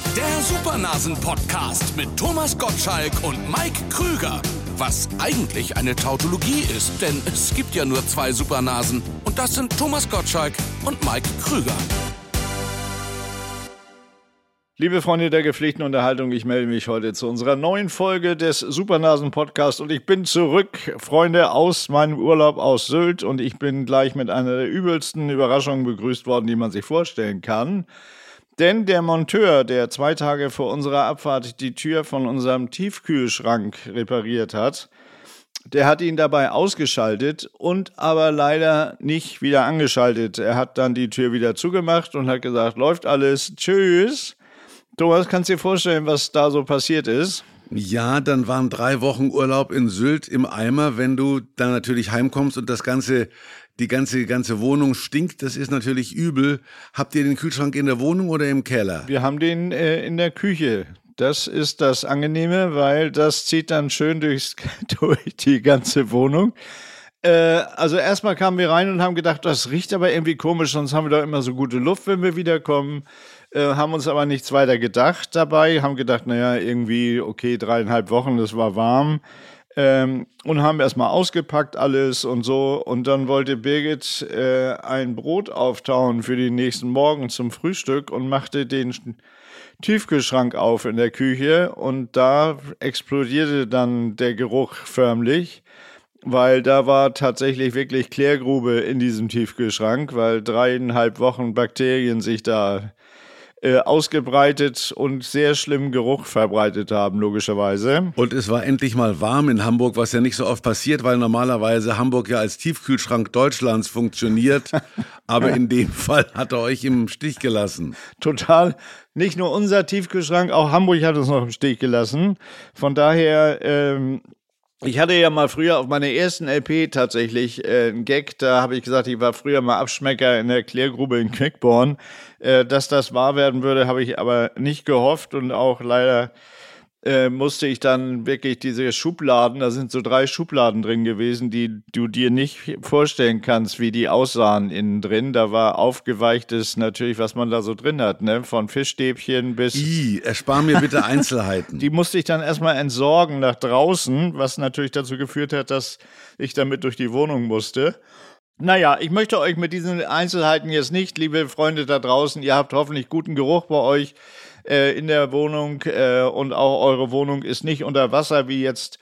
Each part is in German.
Der Supernasen-Podcast mit Thomas Gottschalk und Mike Krüger. Was eigentlich eine Tautologie ist, denn es gibt ja nur zwei Supernasen. Und das sind Thomas Gottschalk und Mike Krüger. Liebe Freunde der gepflegten Unterhaltung, ich melde mich heute zu unserer neuen Folge des Supernasen-Podcasts und ich bin zurück, Freunde, aus meinem Urlaub aus Sylt und ich bin gleich mit einer der übelsten Überraschungen begrüßt worden, die man sich vorstellen kann. Denn der Monteur, der 2 Tage vor unserer Abfahrt die Tür von unserem Tiefkühlschrank repariert hat, der hat ihn dabei ausgeschaltet und aber leider nicht wieder angeschaltet. Er hat dann die Tür wieder zugemacht und hat gesagt, läuft alles, tschüss. Thomas, kannst du dir vorstellen, was da so passiert ist? Ja, dann waren 3 Wochen Urlaub in Sylt im Eimer. Wenn du dann natürlich heimkommst und die ganze Wohnung stinkt, das ist natürlich übel. Habt ihr den Kühlschrank in der Wohnung oder im Keller? Wir haben den in der Küche. Das ist das Angenehme, weil das zieht dann schön durch die ganze Wohnung. Also erstmal kamen wir rein und haben gedacht, das riecht aber irgendwie komisch, sonst haben wir doch immer so gute Luft, wenn wir wiederkommen. Haben uns aber nichts weiter gedacht dabei, haben gedacht, naja, irgendwie, okay, 3,5 Wochen, das war warm. Und haben erstmal ausgepackt alles und so. Und dann wollte Birgit ein Brot auftauen für den nächsten Morgen zum Frühstück und machte den Tiefkühlschrank auf in der Küche. Und da explodierte dann der Geruch förmlich, weil da war tatsächlich wirklich Klärgrube in diesem Tiefkühlschrank, weil 3,5 Wochen Bakterien sich da ausgebreitet und sehr schlimmen Geruch verbreitet haben, logischerweise. Und es war endlich mal warm in Hamburg, was ja nicht so oft passiert, weil normalerweise Hamburg ja als Tiefkühlschrank Deutschlands funktioniert. Aber in dem Fall hat er euch im Stich gelassen. Total. Nicht nur unser Tiefkühlschrank, auch Hamburg hat uns noch im Stich gelassen. Von daher, ich hatte ja mal früher auf meiner ersten LP tatsächlich einen Gag, da habe ich gesagt, ich war früher mal Abschmecker in der Klärgrube in Quickborn. Dass das wahr werden würde, habe ich aber nicht gehofft und auch leider musste ich dann wirklich diese Schubladen, da sind so 3 Schubladen drin gewesen, die du dir nicht vorstellen kannst, wie die aussahen innen drin. Da war aufgeweichtes natürlich, was man da so drin hat, ne? Von Fischstäbchen bis... Erspar mir bitte Einzelheiten. Die musste ich dann erstmal entsorgen nach draußen, was natürlich dazu geführt hat, dass ich damit durch die Wohnung musste. Naja, ich möchte euch mit diesen Einzelheiten jetzt nicht, liebe Freunde da draußen, ihr habt hoffentlich guten Geruch bei euch in der Wohnung und auch eure Wohnung ist nicht unter Wasser, wie jetzt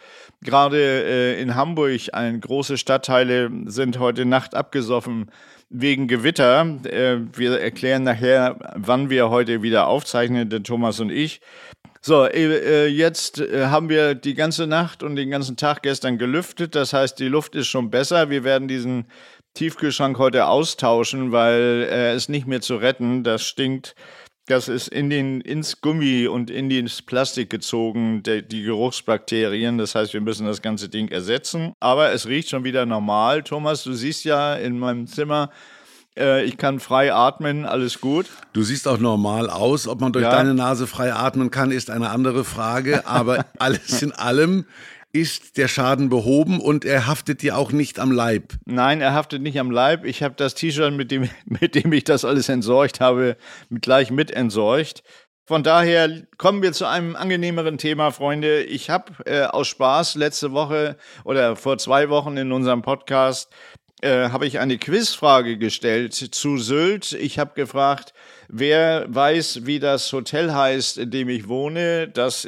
gerade in Hamburg. Große Stadtteile sind heute Nacht abgesoffen wegen Gewitter. Wir erklären nachher, wann wir heute wieder aufzeichnen, der Thomas und ich. So, jetzt haben wir die ganze Nacht und den ganzen Tag gestern gelüftet. Das heißt, die Luft ist schon besser. Wir werden diesen Tiefkühlschrank heute austauschen, weil er ist nicht mehr zu retten. Das stinkt. Das ist ins Gummi und in das Plastik gezogen, die Geruchsbakterien. Das heißt, wir müssen das ganze Ding ersetzen. Aber es riecht schon wieder normal. Thomas, du siehst ja in meinem Zimmer, ich kann frei atmen, alles gut. Du siehst auch normal aus. Ob man durch deine Nase frei atmen kann, ist eine andere Frage. Aber alles in allem ist der Schaden behoben und er haftet dir auch nicht am Leib. Nein, er haftet nicht am Leib. Ich habe das T-Shirt, mit dem ich das alles entsorgt habe, gleich mit entsorgt. Von daher kommen wir zu einem angenehmeren Thema, Freunde. Ich habe aus Spaß letzte Woche oder vor 2 Wochen in unserem Podcast habe ich eine Quizfrage gestellt zu Sylt. Ich habe gefragt, wer weiß, wie das Hotel heißt, in dem ich wohne. Das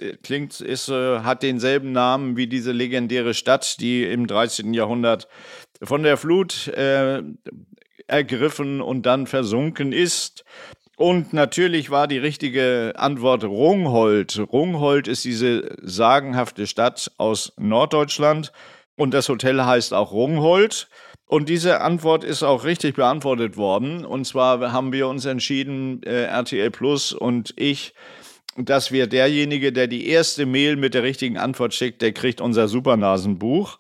hat denselben Namen wie diese legendäre Stadt, die im 13. Jahrhundert von der Flut ergriffen und dann versunken ist. Und natürlich war die richtige Antwort Rungholt. Rungholt ist diese sagenhafte Stadt aus Norddeutschland und das Hotel heißt auch Rungholt. Und diese Antwort ist auch richtig beantwortet worden. Und zwar haben wir uns entschieden, RTL Plus und ich, dass wir derjenige, der die erste Mail mit der richtigen Antwort schickt, der kriegt unser Supernasenbuch.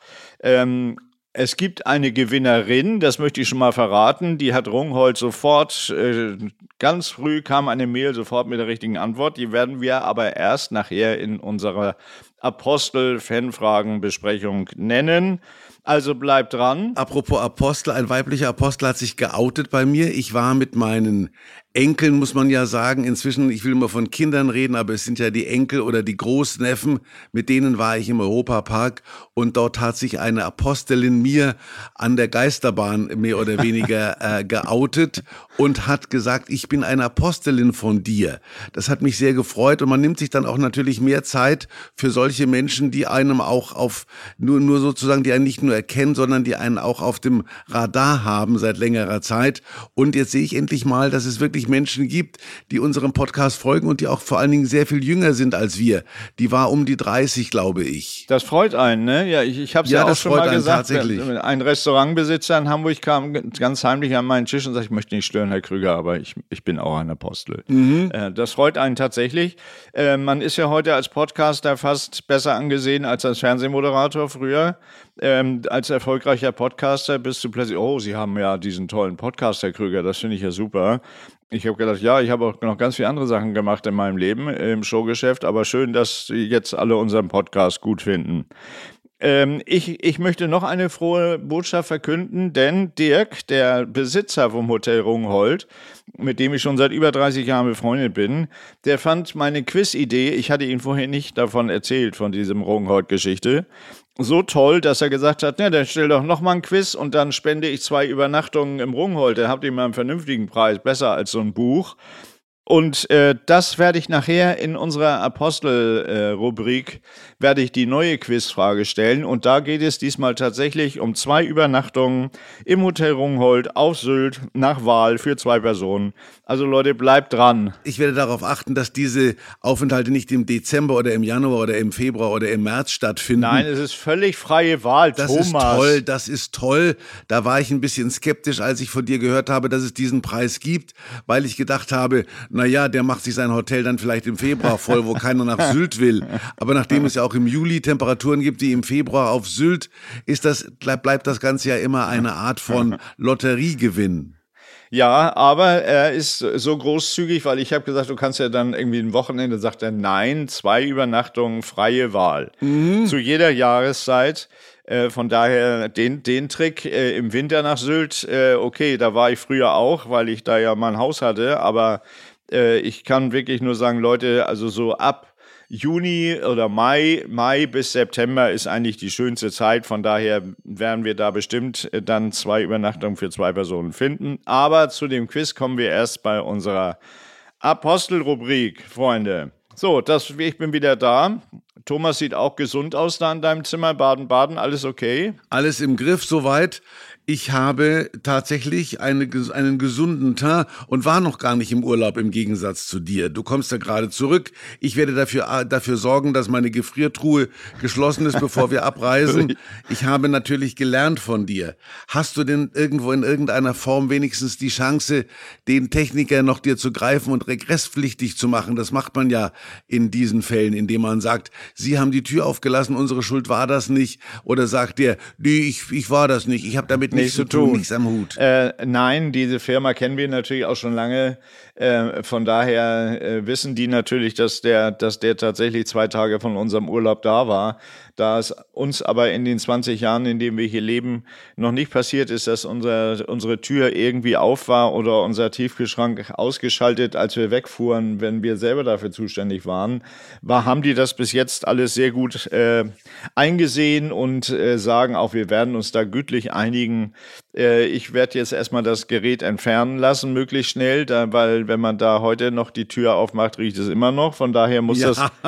Es gibt eine Gewinnerin, das möchte ich schon mal verraten, die hat Rungholt sofort, ganz früh kam eine Mail sofort mit der richtigen Antwort. Die werden wir aber erst nachher in unserer Apostel-Fanfragen-Besprechung nennen. Also bleibt dran. Apropos Apostel, ein weiblicher Apostel hat sich geoutet bei mir. Ich war mit meinen Enkeln muss man ja sagen, inzwischen, ich will immer von Kindern reden, aber es sind ja die Enkel oder die Großneffen, mit denen war ich im Europapark und dort hat sich eine Apostelin mir an der Geisterbahn mehr oder weniger geoutet und hat gesagt, ich bin eine Apostelin von dir. Das hat mich sehr gefreut und man nimmt sich dann auch natürlich mehr Zeit für solche Menschen, die einem auch auf, nur sozusagen, die einen nicht nur erkennen, sondern die einen auch auf dem Radar haben seit längerer Zeit. Und jetzt sehe ich endlich mal, dass es wirklich Menschen gibt, die unserem Podcast folgen und die auch vor allen Dingen sehr viel jünger sind als wir. Die war um die 30, glaube ich. Das freut einen, ne? Ja, ich habe es ja auch schon mal gesagt. Tatsächlich. Ein Restaurantbesitzer in Hamburg kam ganz heimlich an meinen Tisch und sagte, ich möchte nicht stören, Herr Krüger, aber ich bin auch ein Apostel. Das freut einen tatsächlich. Man ist ja heute als Podcaster fast besser angesehen als Fernsehmoderator früher. Als erfolgreicher Podcaster bist du plötzlich, oh, Sie haben ja diesen tollen Podcast, Herr Krüger, das finde ich ja super. Ich habe gedacht, ja, ich habe auch noch ganz viele andere Sachen gemacht in meinem Leben, im Showgeschäft, aber schön, dass Sie jetzt alle unseren Podcast gut finden. Ich möchte noch eine frohe Botschaft verkünden, denn Dirk, der Besitzer vom Hotel Rungholt, mit dem ich schon seit über 30 Jahren befreundet bin, der fand meine Quiz-Idee, ich hatte ihm vorher nicht davon erzählt, von diesem Rungholt-Geschichte, so toll, dass er gesagt hat, dann stell doch noch mal ein Quiz und dann spende ich 2 Übernachtungen im Rungholt. Dann habt ihr mal einen vernünftigen Preis, besser als so ein Buch. Und das werde ich nachher in unserer Apostel-Rubrik, werde ich die neue Quizfrage stellen. Und da geht es diesmal tatsächlich um 2 Übernachtungen im Hotel Rungholt auf Sylt nach Wahl für 2 Personen. Also Leute, bleibt dran. Ich werde darauf achten, dass diese Aufenthalte nicht im Dezember oder im Januar oder im Februar oder im März stattfinden. Nein, es ist völlig freie Wahl, das Thomas. Das ist toll. Da war ich ein bisschen skeptisch, als ich von dir gehört habe, dass es diesen Preis gibt, weil ich gedacht habe, naja, der macht sich sein Hotel dann vielleicht im Februar voll, wo keiner nach Sylt will. Aber nachdem es ja auch im Juli Temperaturen gibt wie im Februar auf Sylt, bleibt das Ganze ja immer eine Art von Lotteriegewinn. Ja, aber er ist so großzügig, weil ich habe gesagt, du kannst ja dann irgendwie ein Wochenende, sagt er, nein, 2 Übernachtungen, freie Wahl. Zu jeder Jahreszeit. Von daher den Trick im Winter nach Sylt, okay, da war ich früher auch, weil ich da ja mein Haus hatte, aber ich kann wirklich nur sagen, Leute, also so ab Juni oder Mai bis September ist eigentlich die schönste Zeit. Von daher werden wir da bestimmt dann 2 Übernachtungen für 2 Personen finden. Aber zu dem Quiz kommen wir erst bei unserer Apostelrubrik, Freunde. So, ich bin wieder da. Thomas sieht auch gesund aus da in deinem Zimmer. Baden, alles okay? Alles im Griff soweit. Ich habe tatsächlich einen gesunden Teint und war noch gar nicht im Urlaub im Gegensatz zu dir. Du kommst ja gerade zurück. Ich werde dafür sorgen, dass meine Gefriertruhe geschlossen ist, bevor wir abreisen. Ich habe natürlich gelernt von dir. Hast du denn irgendwo in irgendeiner Form wenigstens die Chance, den Techniker noch dir zu greifen und regresspflichtig zu machen? Das macht man ja in diesen Fällen, indem man sagt, Sie haben die Tür aufgelassen, unsere Schuld war das nicht. Oder sagt der, nee, ich war das nicht, ich habe damit nichts zu tun, nichts am Hut. Nein, diese Firma kennen wir natürlich auch schon lange. Von daher wissen die natürlich, dass der tatsächlich 2 Tage von unserem Urlaub da war. Da es uns aber in den 20 Jahren, in denen wir hier leben, noch nicht passiert ist, dass unsere Tür irgendwie auf war oder unser Tiefkühlschrank ausgeschaltet, als wir wegfuhren, wenn wir selber dafür zuständig waren, haben die das bis jetzt alles sehr gut eingesehen und sagen auch, wir werden uns da gütlich einigen. Ich werde jetzt erstmal das Gerät entfernen lassen, möglichst schnell, weil wenn man da heute noch die Tür aufmacht, riecht es immer noch. Von daher muss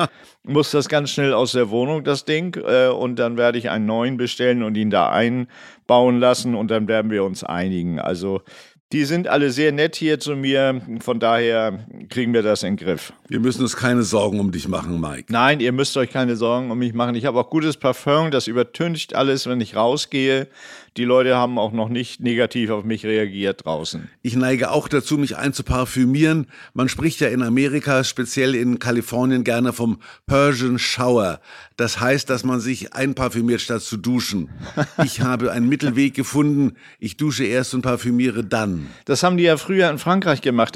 das ganz schnell aus der Wohnung, das Ding. Und dann werde ich einen neuen bestellen und ihn da einbauen lassen und dann werden wir uns einigen. Also die sind alle sehr nett hier zu mir, von daher kriegen wir das in den Griff. Wir müssen uns keine Sorgen um dich machen, Mike. Nein, ihr müsst euch keine Sorgen um mich machen. Ich habe auch gutes Parfum, das übertüncht alles, wenn ich rausgehe. Die Leute haben auch noch nicht negativ auf mich reagiert draußen. Ich neige auch dazu, mich einzuparfümieren. Man spricht ja in Amerika, speziell in Kalifornien, gerne vom Persian Shower. Das heißt, dass man sich einparfümiert, statt zu duschen. Ich habe einen Mittelweg gefunden. Ich dusche erst und parfümiere dann. Das haben die ja früher in Frankreich gemacht,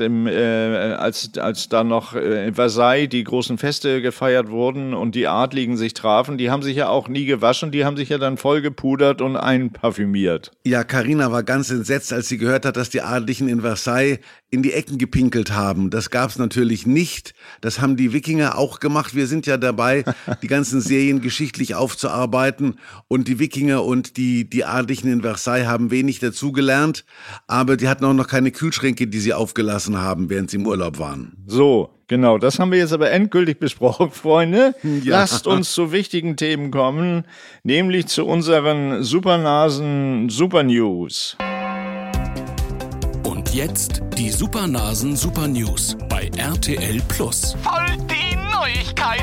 als da noch in Versailles die großen Feste gefeiert wurden und die Adligen sich trafen. Die haben sich ja auch nie gewaschen, die haben sich ja dann voll gepudert und einparfümiert. Ja, Carina war ganz entsetzt, als sie gehört hat, dass die Adligen in Versailles in die Ecken gepinkelt haben. Das gab es natürlich nicht. Das haben die Wikinger auch gemacht. Wir sind ja dabei, die ganzen Serien geschichtlich aufzuarbeiten. Und die Wikinger und die Adligen in Versailles haben wenig dazugelernt. Aber die hatten auch noch keine Kühlschränke, die sie aufgelassen haben, während sie im Urlaub waren. So, genau. Das haben wir jetzt aber endgültig besprochen, Freunde. Ja. Lasst uns zu wichtigen Themen kommen, nämlich zu unseren Supernasen Super News. Und jetzt die Supernasen Super News bei RTL Plus. Voll die Neuigkeiten.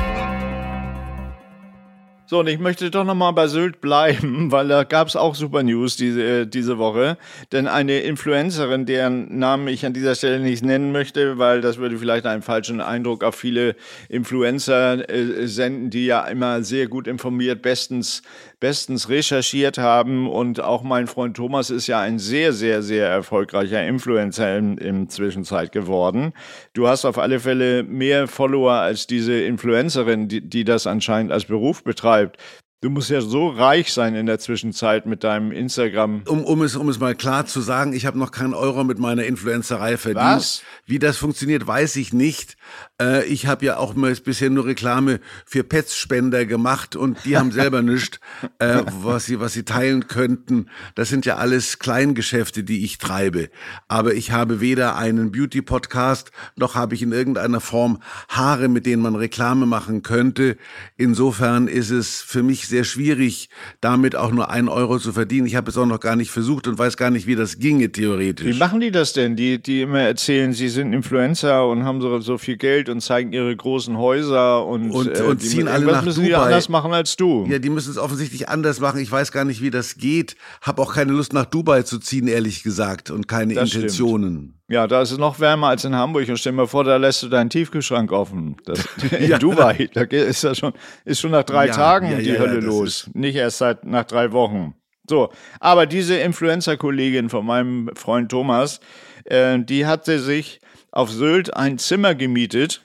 So, und ich möchte doch nochmal bei Sylt bleiben, weil da gab es auch Super News diese Woche. Denn eine Influencerin, deren Namen ich an dieser Stelle nicht nennen möchte, weil das würde vielleicht einen falschen Eindruck auf viele Influencer senden, die ja immer sehr gut informiert, bestens recherchiert haben. Und auch mein Freund Thomas ist ja ein sehr, sehr, sehr erfolgreicher Influencer im Zwischenzeit geworden. Du hast auf alle Fälle mehr Follower als diese Influencerin, die das anscheinend als Beruf betreibt. Du musst ja so reich sein in der Zwischenzeit mit deinem Instagram. Um es mal klar zu sagen, ich habe noch keinen Euro mit meiner Influencerei verdient. Was? Wie das funktioniert, weiß ich nicht. Ich habe ja auch bisher nur Reklame für Pets-Spender gemacht und die haben selber nichts, was sie teilen könnten. Das sind ja alles Kleingeschäfte, die ich treibe. Aber ich habe weder einen Beauty-Podcast, noch habe ich in irgendeiner Form Haare, mit denen man Reklame machen könnte. Insofern ist es für mich sehr schwierig, damit auch nur 1 Euro zu verdienen. Ich habe es auch noch gar nicht versucht und weiß gar nicht, wie das ginge theoretisch. Wie machen die das denn? Die immer erzählen, sie sind Influencer und haben so viel Geld und zeigen ihre großen Häuser und ziehen alle nach müssen die Dubai. anders machen als du. Ja, die müssen es offensichtlich anders machen. Ich weiß gar nicht, wie das geht. Hab auch keine Lust, nach Dubai zu ziehen, ehrlich gesagt, und keine Das Intentionen. Ja, da ist es noch wärmer als in Hamburg. Und stell dir mal vor, da lässt du deinen Tiefkühlschrank offen. In Dubai, da ist das schon nach 3 Tagen die Hölle los. Nicht erst nach 3 Wochen. So, aber diese Influencer-Kollegin von meinem Freund Thomas, die hatte sich auf Sylt ein Zimmer gemietet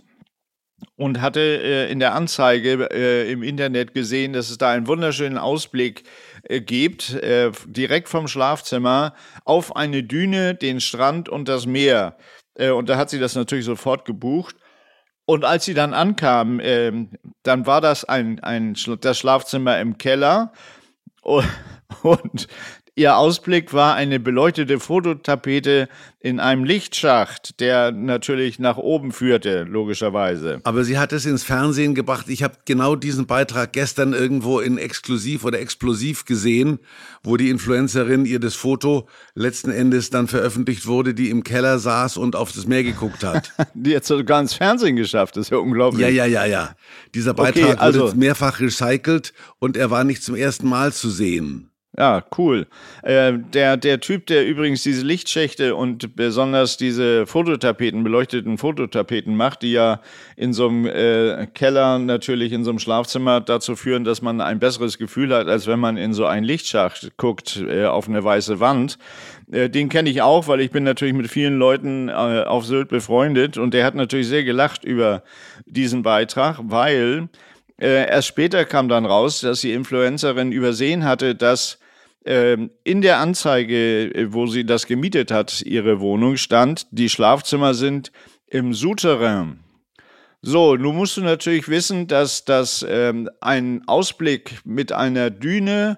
und hatte in der Anzeige im Internet gesehen, dass es da einen wunderschönen Ausblick gibt, direkt vom Schlafzimmer auf eine Düne, den Strand und das Meer. Und da hat sie das natürlich sofort gebucht. Und als sie dann ankam, dann war das das Schlafzimmer im Keller und ihr Ausblick war eine beleuchtete Fototapete in einem Lichtschacht, der natürlich nach oben führte, logischerweise. Aber sie hat es ins Fernsehen gebracht. Ich habe genau diesen Beitrag gestern irgendwo in Exklusiv oder Explosiv gesehen, wo die Influencerin ihr das Foto letzten Endes dann veröffentlicht wurde, die im Keller saß und auf das Meer geguckt hat. Die hat sogar ins Fernsehen geschafft, das ist ja unglaublich. Ja. Dieser Beitrag wurde mehrfach recycelt und er war nicht zum ersten Mal zu sehen. Ja, cool. Der Typ, der übrigens diese Lichtschächte und besonders diese beleuchteten Fototapeten macht, die ja in so einem Keller natürlich in so einem Schlafzimmer dazu führen, dass man ein besseres Gefühl hat, als wenn man in so einen Lichtschacht guckt auf eine weiße Wand. Den kenne ich auch, weil ich bin natürlich mit vielen Leuten auf Sylt befreundet und der hat natürlich sehr gelacht über diesen Beitrag, weil erst später kam dann raus, dass die Influencerin übersehen hatte, dass in der Anzeige, wo sie das gemietet hat, ihre Wohnung, stand, die Schlafzimmer sind im Souterrain. So, nun musst du natürlich wissen, dass das ein Ausblick mit einer Düne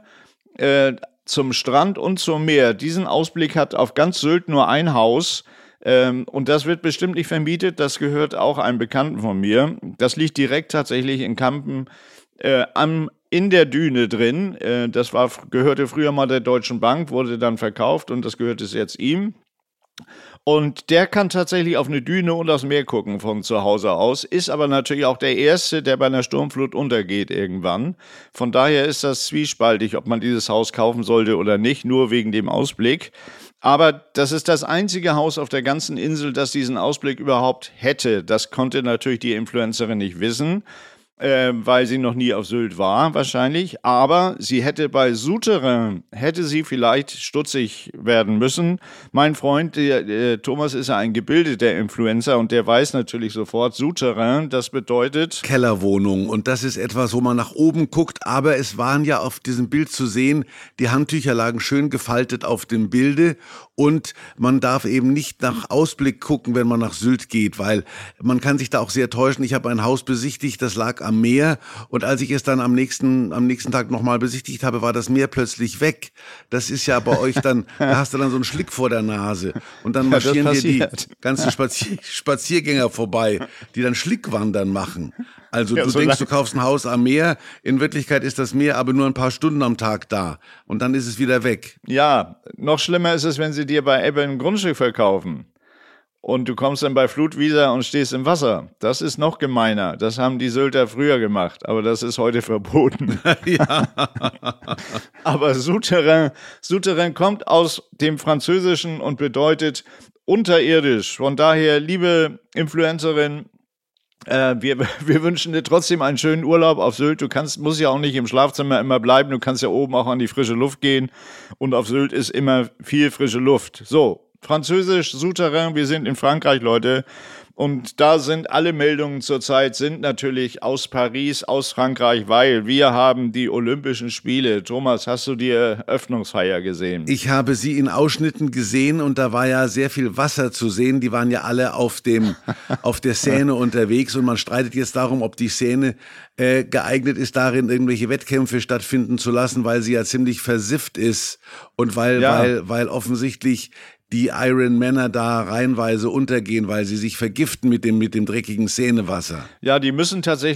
zum Strand und zum Meer, diesen Ausblick hat auf ganz Sylt nur ein Haus. Und das wird bestimmt nicht vermietet, das gehört auch einem Bekannten von mir. Das liegt direkt tatsächlich in Kampen in der Düne drin. Das gehörte früher mal der Deutschen Bank, wurde dann verkauft und das gehört jetzt ihm. Und der kann tatsächlich auf eine Düne und aufs Meer gucken von zu Hause aus, ist aber natürlich auch der Erste, der bei einer Sturmflut untergeht irgendwann. Von daher ist das zwiespaltig, ob man dieses Haus kaufen sollte oder nicht, nur wegen dem Ausblick. Aber das ist das einzige Haus auf der ganzen Insel, das diesen Ausblick überhaupt hätte. Das konnte natürlich die Influencerin nicht wissen, weil sie noch nie auf Sylt war wahrscheinlich. Aber sie hätte bei Souterrain, vielleicht stutzig werden müssen. Mein Freund Thomas ist ja ein gebildeter Influencer und der weiß natürlich sofort, Souterrain, das bedeutet Kellerwohnung. Und das ist etwas, wo man nach oben guckt. Aber es waren ja auf diesem Bild zu sehen, die Handtücher lagen schön gefaltet auf dem Bilde. Und man darf eben nicht nach Ausblick gucken, wenn man nach Sylt geht, weil man kann sich da auch sehr täuschen. Ich habe ein Haus besichtigt, das lag am Meer, und als ich es dann am nächsten Tag nochmal besichtigt habe, war das Meer plötzlich weg. Das ist ja bei euch dann, da hast du dann so einen Schlick vor der Nase und dann marschieren dir die ganzen Spaziergänger vorbei, die dann Schlickwandern machen. Also du denkst, du kaufst ein Haus am Meer, in Wirklichkeit ist das Meer aber nur ein paar Stunden am Tag da und dann ist es wieder weg. Ja, noch schlimmer ist es, wenn sie dir bei Ebbe ein Grundstück verkaufen und du kommst dann bei Flutwiese und stehst im Wasser. Das ist noch gemeiner. Das haben die Sylter früher gemacht, aber das ist heute verboten. Ja. Aber Souterrain kommt aus dem Französischen und bedeutet unterirdisch. Von daher, liebe Influencerin, wir wünschen dir trotzdem einen schönen Urlaub auf Sylt. Musst ja auch nicht im Schlafzimmer immer bleiben. Du kannst ja oben auch an die frische Luft gehen. Und auf Sylt ist immer viel frische Luft. So, Französisch, Souterrain, wir sind in Frankreich, Leute. Und da sind alle Meldungen zurzeit natürlich aus Paris, aus Frankreich, weil wir haben die Olympischen Spiele. Thomas, hast du die Eröffnungsfeier gesehen? Ich habe sie in Ausschnitten gesehen und da war ja sehr viel Wasser zu sehen. Die waren ja alle auf der Seine unterwegs und man streitet jetzt darum, ob die Seine geeignet ist, darin irgendwelche Wettkämpfe stattfinden zu lassen, weil sie ja ziemlich versifft ist und weil offensichtlich die Ironmänner da reihenweise untergehen, weil sie sich vergiften mit dem dreckigen Seenewasser. Ja, die mussten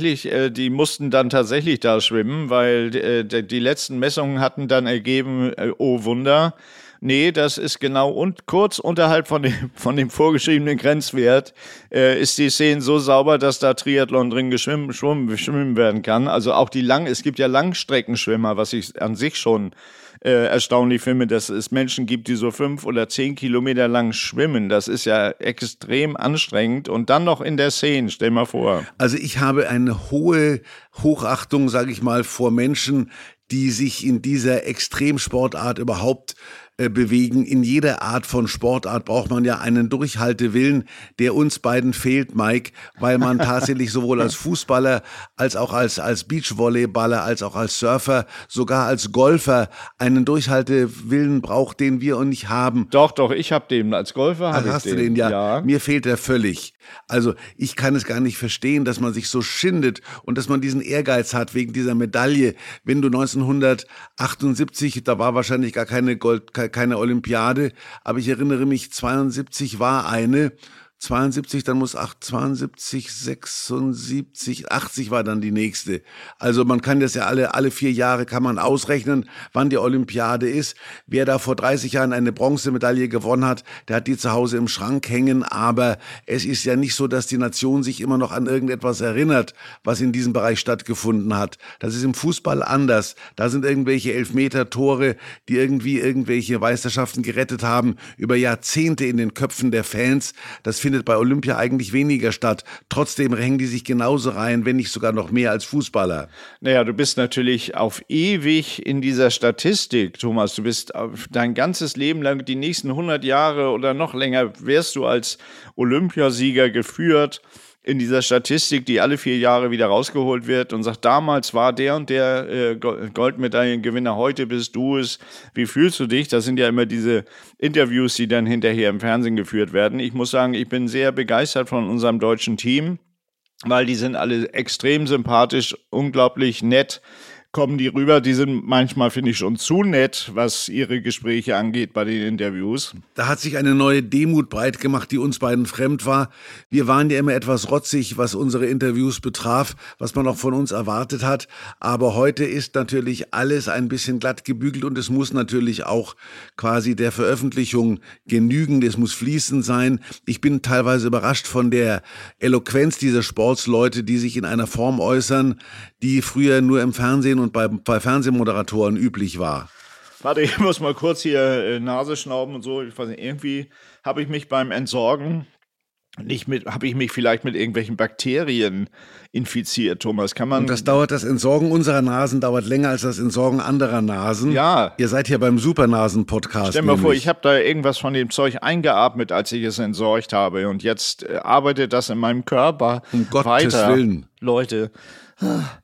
dann tatsächlich da schwimmen, weil die letzten Messungen hatten dann ergeben, oh Wunder, nee, das ist genau und kurz unterhalb von dem vorgeschriebenen Grenzwert ist die Seine so sauber, dass da Triathlon drin geschwommen werden kann. Also auch es gibt ja Langstreckenschwimmer, was ich an sich schon erstaunlich finde, dass es Menschen gibt, die so 5 oder 10 Kilometer lang schwimmen. Das ist ja extrem anstrengend und dann noch in der Seine, stell mal vor. Also ich habe eine hohe Hochachtung, sage ich mal, vor Menschen, die sich in dieser Extremsportart überhaupt bewegen. In jeder Art von Sportart braucht man ja einen Durchhaltewillen, der uns beiden fehlt, Mike, weil man tatsächlich sowohl als Fußballer, als auch als Beachvolleyballer, als auch als Surfer, sogar als Golfer einen Durchhaltewillen braucht, den wir nicht haben. Doch, ich habe den. Als Golfer habe ich den. Hast du den? Ja. Mir fehlt er völlig. Also ich kann es gar nicht verstehen, dass man sich so schindet und dass man diesen Ehrgeiz hat wegen dieser Medaille. Wenn du 1978, da war wahrscheinlich gar keine Olympiade, aber ich erinnere mich, 72 war eine, 72, dann muss 72, 76, 80 war dann die nächste. Also man kann das ja alle 4 Jahre kann man ausrechnen, wann die Olympiade ist. Wer da vor 30 Jahren eine Bronzemedaille gewonnen hat, der hat die zu Hause im Schrank hängen. Aber es ist ja nicht so, dass die Nation sich immer noch an irgendetwas erinnert, was in diesem Bereich stattgefunden hat. Das ist im Fußball anders. Da sind irgendwelche Elfmeter-Tore, die irgendwie irgendwelche Meisterschaften gerettet haben, über Jahrzehnte in den Köpfen der Fans. Das findet bei Olympia eigentlich weniger statt. Trotzdem hängen die sich genauso rein, wenn nicht sogar noch mehr als Fußballer. Naja, du bist natürlich auf ewig in dieser Statistik, Thomas. Du bist dein ganzes Leben lang, die nächsten 100 Jahre oder noch länger, wirst du als Olympiasieger geführt in dieser Statistik, die alle 4 Jahre wieder rausgeholt wird und sagt, damals war der und der Goldmedaillengewinner, heute bist du es. Wie fühlst du dich? Das sind ja immer diese Interviews, die dann hinterher im Fernsehen geführt werden. Ich muss sagen, ich bin sehr begeistert von unserem deutschen Team, weil die sind alle extrem sympathisch, unglaublich nett. Kommen die rüber, die sind manchmal, finde ich, schon zu nett, was ihre Gespräche angeht bei den Interviews. Da hat sich eine neue Demut breit gemacht, die uns beiden fremd war. Wir waren ja immer etwas rotzig, was unsere Interviews betraf, was man auch von uns erwartet hat. Aber heute ist natürlich alles ein bisschen glatt gebügelt und es muss natürlich auch quasi der Veröffentlichung genügen. Es muss fließend sein. Ich bin teilweise überrascht von der Eloquenz dieser Sportsleute, die sich in einer Form äußern, die früher nur im Fernsehen und bei Fernsehmoderatoren üblich war. Warte, ich muss mal kurz hier Nase schnauben und so. Ich weiß nicht, irgendwie habe ich mich beim Entsorgen habe ich mich vielleicht mit irgendwelchen Bakterien infiziert, Thomas. Und das Entsorgen unserer Nasen dauert länger als das Entsorgen anderer Nasen. Ja. Ihr seid hier beim Supernasen-Podcast. Stell mir vor, ich habe da irgendwas von dem Zeug eingeatmet, als ich es entsorgt habe. Und jetzt arbeitet das in meinem Körper um Gottes Willen. Leute.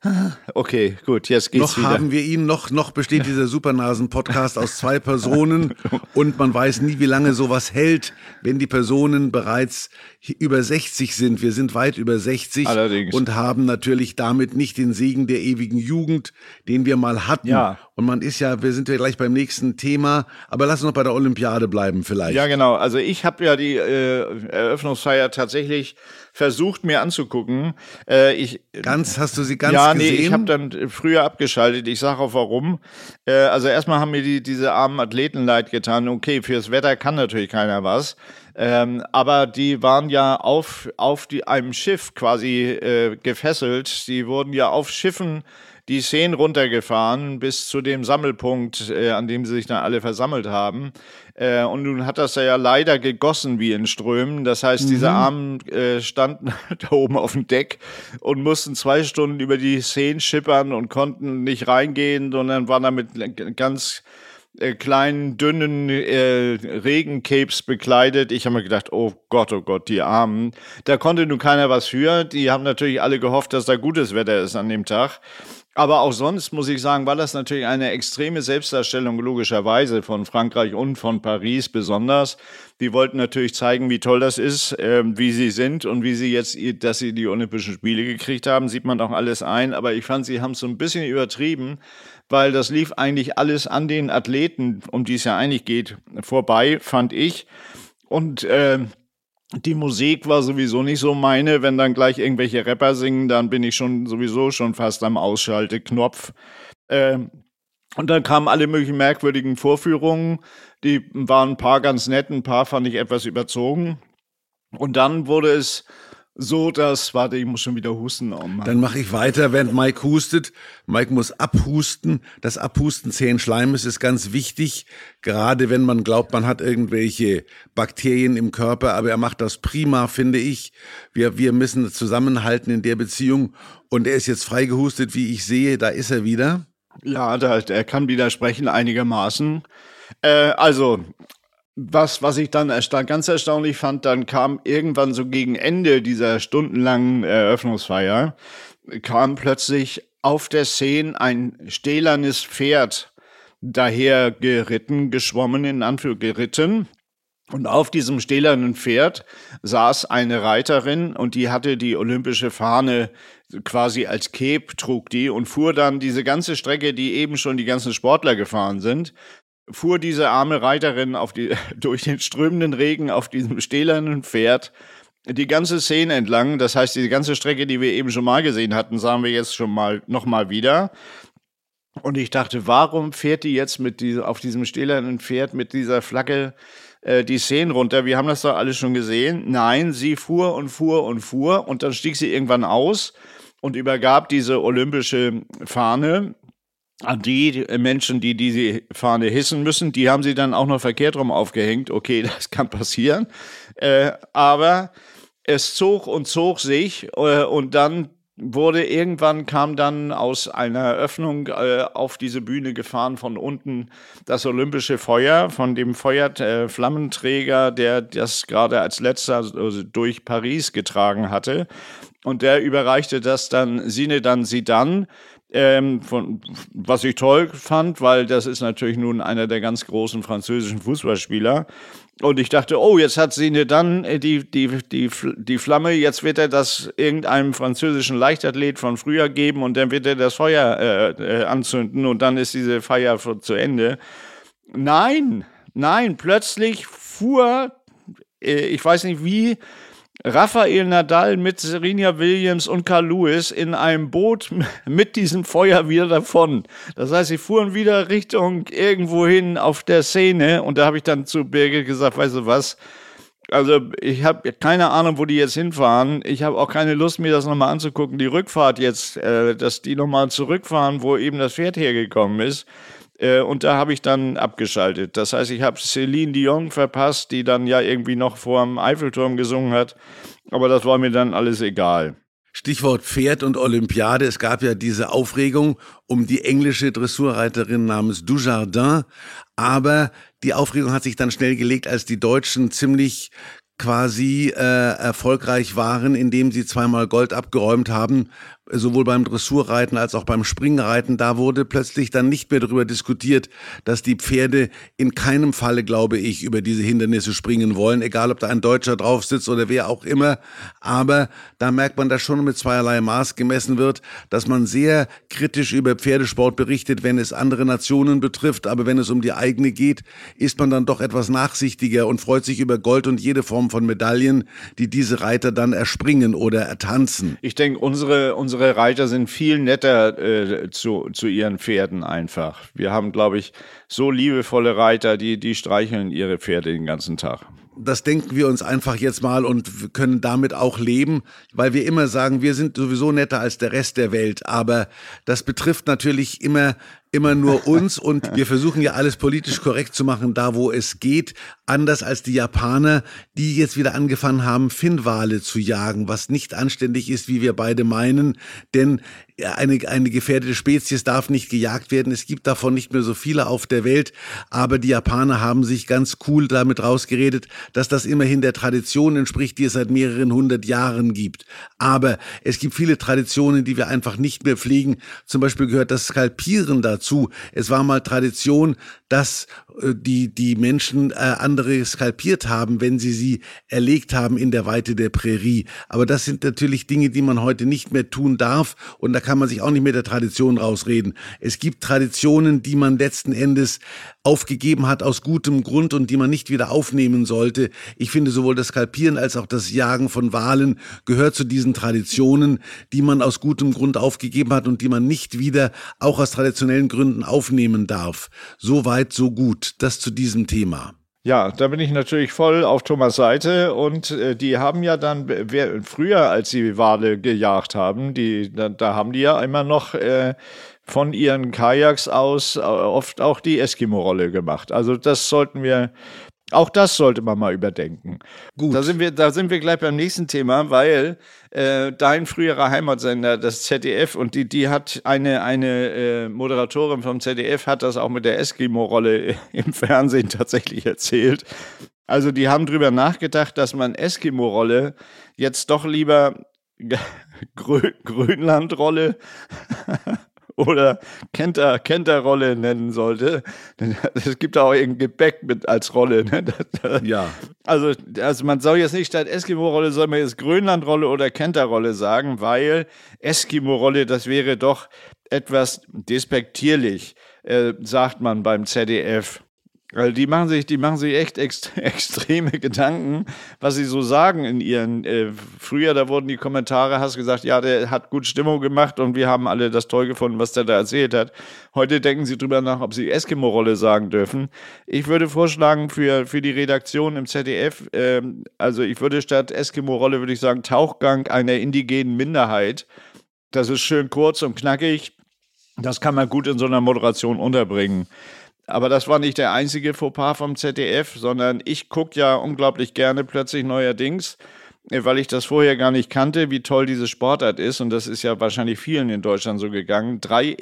Okay, gut, jetzt geht's Noch wieder. haben wir ihn, noch besteht dieser Supernasen-Podcast aus 2 Personen und man weiß nie, wie lange sowas hält, wenn die Personen bereits über 60 sind. Wir sind weit über 60 Allerdings. Und haben natürlich damit nicht den Segen der ewigen Jugend, den wir mal hatten. Ja. Und wir sind ja gleich beim nächsten Thema, aber lass uns noch bei der Olympiade bleiben vielleicht. Ja, genau. Also ich habe ja die Eröffnungsfeier tatsächlich versucht mir anzugucken. Hast du sie ganz ja, gesehen? Nee, ich habe dann früher abgeschaltet. Ich sage auch warum. Also erstmal haben mir diese armen Athleten leid getan. Okay, fürs Wetter kann natürlich keiner was. Aber die waren ja auf einem Schiff quasi gefesselt. Die wurden ja auf Schiffen die Seen runtergefahren bis zu dem Sammelpunkt, an dem sie sich dann alle versammelt haben. Und nun hat das ja leider gegossen wie in Strömen. Das heißt, diese Armen standen da oben auf dem Deck und mussten 2 Stunden über die Seen schippern und konnten nicht reingehen, sondern waren da mit ganz kleinen, dünnen Regencapes bekleidet. Ich habe mir gedacht, oh Gott, die Armen. Da konnte nun keiner was für. Die haben natürlich alle gehofft, dass da gutes Wetter ist an dem Tag. Aber auch sonst, muss ich sagen, war das natürlich eine extreme Selbstdarstellung, logischerweise, von Frankreich und von Paris besonders. Die wollten natürlich zeigen, wie toll das ist, wie sie sind und wie sie jetzt, dass sie die Olympischen Spiele gekriegt haben, sieht man auch alles ein. Aber ich fand, sie haben es so ein bisschen übertrieben, weil das lief eigentlich alles an den Athleten, um die es ja eigentlich geht, vorbei, fand ich. Und die Musik war sowieso nicht so meine. Wenn dann gleich irgendwelche Rapper singen, dann bin ich sowieso schon fast am Ausschalteknopf. Und dann kamen alle möglichen merkwürdigen Vorführungen. Die waren ein paar ganz nett, ein paar fand ich etwas überzogen. Und dann wurde es so, warte, ich muss schon wieder husten. Oh Mann. Dann mache ich weiter, während Mike hustet. Mike muss abhusten. Das Abhusten zähen Schleimes ist ganz wichtig, gerade wenn man glaubt, man hat irgendwelche Bakterien im Körper. Aber er macht das prima, finde ich. Wir müssen zusammenhalten in der Beziehung. Und er ist jetzt freigehustet, wie ich sehe. Da ist er wieder. Ja, er kann widersprechen einigermaßen. Was ich dann ganz erstaunlich fand, dann kam irgendwann so gegen Ende dieser stundenlangen Eröffnungsfeier, kam plötzlich auf der Szene ein stählernes Pferd daher geritten. Und auf diesem stählernen Pferd saß eine Reiterin und die hatte die olympische Fahne quasi als Cape, trug die und fuhr dann diese ganze Strecke, die eben schon die ganzen Sportler gefahren sind, fuhr diese arme Reiterin durch den strömenden Regen auf diesem stählernen Pferd die ganze Szene entlang. Das heißt, die ganze Strecke, die wir eben schon mal gesehen hatten, sahen wir jetzt schon mal nochmal wieder. Und ich dachte, warum fährt die jetzt auf diesem stählernen Pferd mit dieser Flagge die Szene runter? Wir haben das doch alles schon gesehen. Nein, sie fuhr und fuhr und fuhr und dann stieg sie irgendwann aus und übergab diese olympische Fahne an die Menschen, die diese Fahne hissen müssen. Die haben sie dann auch noch verkehrt rum aufgehängt. Okay, das kann passieren. Aber es zog und zog sich und dann kam dann aus einer Öffnung auf diese Bühne gefahren von unten das olympische Feuer von dem Flammenträger, der das gerade als letzter durch Paris getragen hatte. Und der überreichte das dann Zinedine Zidane, was ich toll fand, weil das ist natürlich nun einer der ganz großen französischen Fußballspieler. Und ich dachte, oh, jetzt hat Zinedine die Flamme, jetzt wird er das irgendeinem französischen Leichtathlet von früher geben und dann wird er das Feuer anzünden und dann ist diese Feier zu Ende. Nein, plötzlich fuhr, ich weiß nicht wie, Rafael Nadal mit Serena Williams und Carl Lewis in einem Boot mit diesem Feuer wieder davon. Das heißt, sie fuhren wieder Richtung irgendwo hin auf der Szene und da habe ich dann zu Birgit gesagt, weißt du was, also ich habe keine Ahnung, wo die jetzt hinfahren. Ich habe auch keine Lust, mir das nochmal anzugucken, die Rückfahrt jetzt, dass die nochmal zurückfahren, wo eben das Pferd hergekommen ist. Und da habe ich dann abgeschaltet. Das heißt, ich habe Céline Dion verpasst, die dann ja irgendwie noch vor dem Eiffelturm gesungen hat. Aber das war mir dann alles egal. Stichwort Pferd und Olympiade. Es gab ja diese Aufregung um die englische Dressurreiterin namens Dujardin. Aber die Aufregung hat sich dann schnell gelegt, als die Deutschen ziemlich quasi erfolgreich waren, indem sie 2-mal Gold abgeräumt haben, sowohl beim Dressurreiten als auch beim Springreiten, da wurde plötzlich dann nicht mehr darüber diskutiert, dass die Pferde in keinem Falle, glaube ich, über diese Hindernisse springen wollen, egal ob da ein Deutscher drauf sitzt oder wer auch immer. Aber da merkt man, dass schon mit zweierlei Maß gemessen wird, dass man sehr kritisch über Pferdesport berichtet, wenn es andere Nationen betrifft. Aber wenn es um die eigene geht, ist man dann doch etwas nachsichtiger und freut sich über Gold und jede Form von Medaillen, die diese Reiter dann erspringen oder ertanzen. Ich denke, unsere Reiter sind viel netter zu ihren Pferden einfach. Wir haben, glaube ich, so liebevolle Reiter, die streicheln ihre Pferde den ganzen Tag. Das denken wir uns einfach jetzt mal und können damit auch leben, weil wir immer sagen, wir sind sowieso netter als der Rest der Welt. Aber das betrifft natürlich immer nur uns und wir versuchen ja alles politisch korrekt zu machen, da wo es geht. Anders als die Japaner, die jetzt wieder angefangen haben, Finnwale zu jagen, was nicht anständig ist, wie wir beide meinen. Denn eine gefährdete Spezies darf nicht gejagt werden. Es gibt davon nicht mehr so viele auf der Welt. Aber die Japaner haben sich ganz cool damit rausgeredet, dass das immerhin der Tradition entspricht, die es seit mehreren 100 Jahren gibt. Aber es gibt viele Traditionen, die wir einfach nicht mehr pflegen. Zum Beispiel gehört das Skalpieren dazu. Es war mal Tradition, dass die Menschen andere skalpiert haben, wenn sie erlegt haben in der Weite der Prärie. Aber das sind natürlich Dinge, die man heute nicht mehr tun darf und da kann man sich auch nicht mit der Tradition rausreden. Es gibt Traditionen, die man letzten Endes aufgegeben hat aus gutem Grund und die man nicht wieder aufnehmen sollte. Ich finde, sowohl das Skalpieren als auch das Jagen von Walen gehört zu diesen Traditionen, die man aus gutem Grund aufgegeben hat und die man nicht wieder, auch aus traditionellen Gründen, aufnehmen darf. So weit, so gut. Das zu diesem Thema. Ja, da bin ich natürlich voll auf Thomas' Seite und die haben ja dann, früher als sie Wale gejagt haben, da haben die ja immer noch von ihren Kajaks aus oft auch die Eskimo-Rolle gemacht. Also das sollte man mal überdenken. Gut. Da sind wir gleich beim nächsten Thema, weil dein früherer Heimatsender, das ZDF, und die hat eine Moderatorin vom ZDF hat das auch mit der Eskimo-Rolle im Fernsehen tatsächlich erzählt. Also die haben drüber nachgedacht, dass man Eskimo-Rolle jetzt doch lieber Grönland-Rolle oder Kenterrolle nennen sollte. Es gibt auch irgendein Gebäck mit als Rolle. Ne? Ja. Also man soll jetzt nicht statt Eskimo-Rolle, soll man jetzt Grönland-Rolle oder Kenterrolle sagen, weil Eskimo-Rolle, das wäre doch etwas despektierlich, sagt man beim ZDF. Weil die machen sich echt extreme Gedanken, was sie so sagen in ihren, früher, da wurden die Kommentare, hast gesagt, ja, der hat gut Stimmung gemacht und wir haben alle das toll gefunden, was der da erzählt hat. Heute denken sie drüber nach, ob sie Eskimo-Rolle sagen dürfen. Ich würde vorschlagen, für die Redaktion im ZDF, also ich würde statt Eskimo-Rolle, würde ich sagen, Tauchgang einer indigenen Minderheit. Das ist schön kurz und knackig. Das kann man gut in so einer Moderation unterbringen. Aber das war nicht der einzige Fauxpas vom ZDF, sondern ich gucke ja unglaublich gerne plötzlich neuerdings, weil ich das vorher gar nicht kannte, wie toll diese Sportart ist. Und das ist ja wahrscheinlich vielen in Deutschland so gegangen.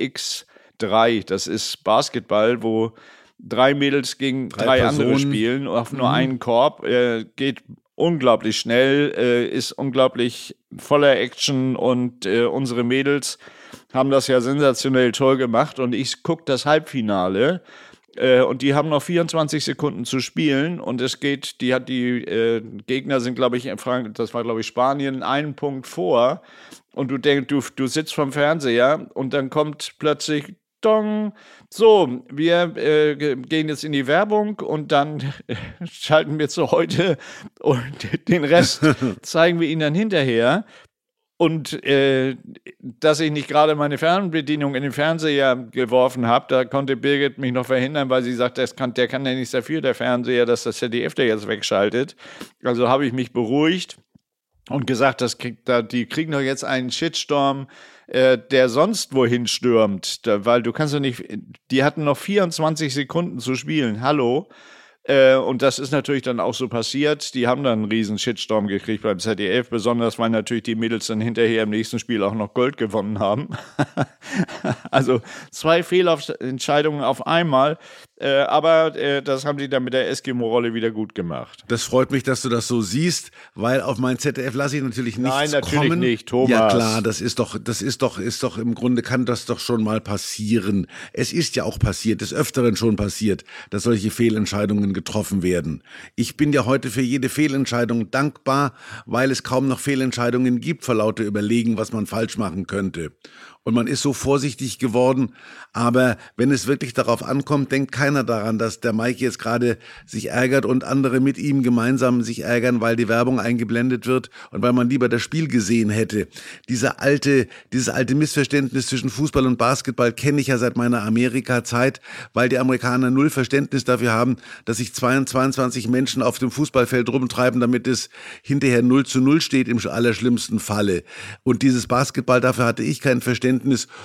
3x3, das ist Basketball, wo 3 Mädels gegen 3 andere spielen auf nur einen Korb. Geht unglaublich schnell, ist unglaublich voller Action und unsere Mädels haben das ja sensationell toll gemacht. Und ich gucke das Halbfinale. Und die haben noch 24 Sekunden zu spielen und es geht, die Gegner sind, glaube ich, das war, glaube ich, Spanien, einen Punkt vor und du denkst, du sitzt vom Fernseher und dann kommt plötzlich Dong, so, wir gehen jetzt in die Werbung und dann schalten wir zu heute und den Rest zeigen wir Ihnen dann hinterher. Und dass ich nicht gerade meine Fernbedienung in den Fernseher geworfen habe, da konnte Birgit mich noch verhindern, weil sie sagt, der kann ja nichts dafür, der Fernseher, dass das ZDF der jetzt wegschaltet. Also habe ich mich beruhigt und gesagt, die kriegen doch jetzt einen Shitstorm, der sonst wohin stürmt. Weil du kannst doch nicht, die hatten noch 24 Sekunden zu spielen. Hallo? Und das ist natürlich dann auch so passiert. Die haben dann einen riesen Shitstorm gekriegt beim ZDF, besonders weil natürlich die Mädels dann hinterher im nächsten Spiel auch noch Gold gewonnen haben. Also 2 Fehlentscheidungen auf einmal. Aber das haben sie dann mit der Eskimo-Rolle wieder gut gemacht. Das freut mich, dass du das so siehst, weil auf mein ZDF lasse ich natürlich nichts kommen. Nein, natürlich nicht, Thomas. Ja klar, das ist doch im Grunde kann das doch schon mal passieren. Es ist ja auch passiert, des Öfteren schon passiert, dass solche Fehlentscheidungen getroffen werden. Ich bin ja heute für jede Fehlentscheidung dankbar, weil es kaum noch Fehlentscheidungen gibt vor lauter Überlegen, was man falsch machen könnte. Und man ist so vorsichtig geworden, aber wenn es wirklich darauf ankommt, denkt keiner daran, dass der Mike jetzt gerade sich ärgert und andere mit ihm gemeinsam sich ärgern, weil die Werbung eingeblendet wird und weil man lieber das Spiel gesehen hätte. Dieses alte Missverständnis zwischen Fußball und Basketball kenne ich ja seit meiner Amerika-Zeit, weil die Amerikaner null Verständnis dafür haben, dass sich 22 Menschen auf dem Fußballfeld rumtreiben, damit es hinterher 0:0 steht im allerschlimmsten Falle. Und dieses Basketball, dafür hatte ich kein Verständnis.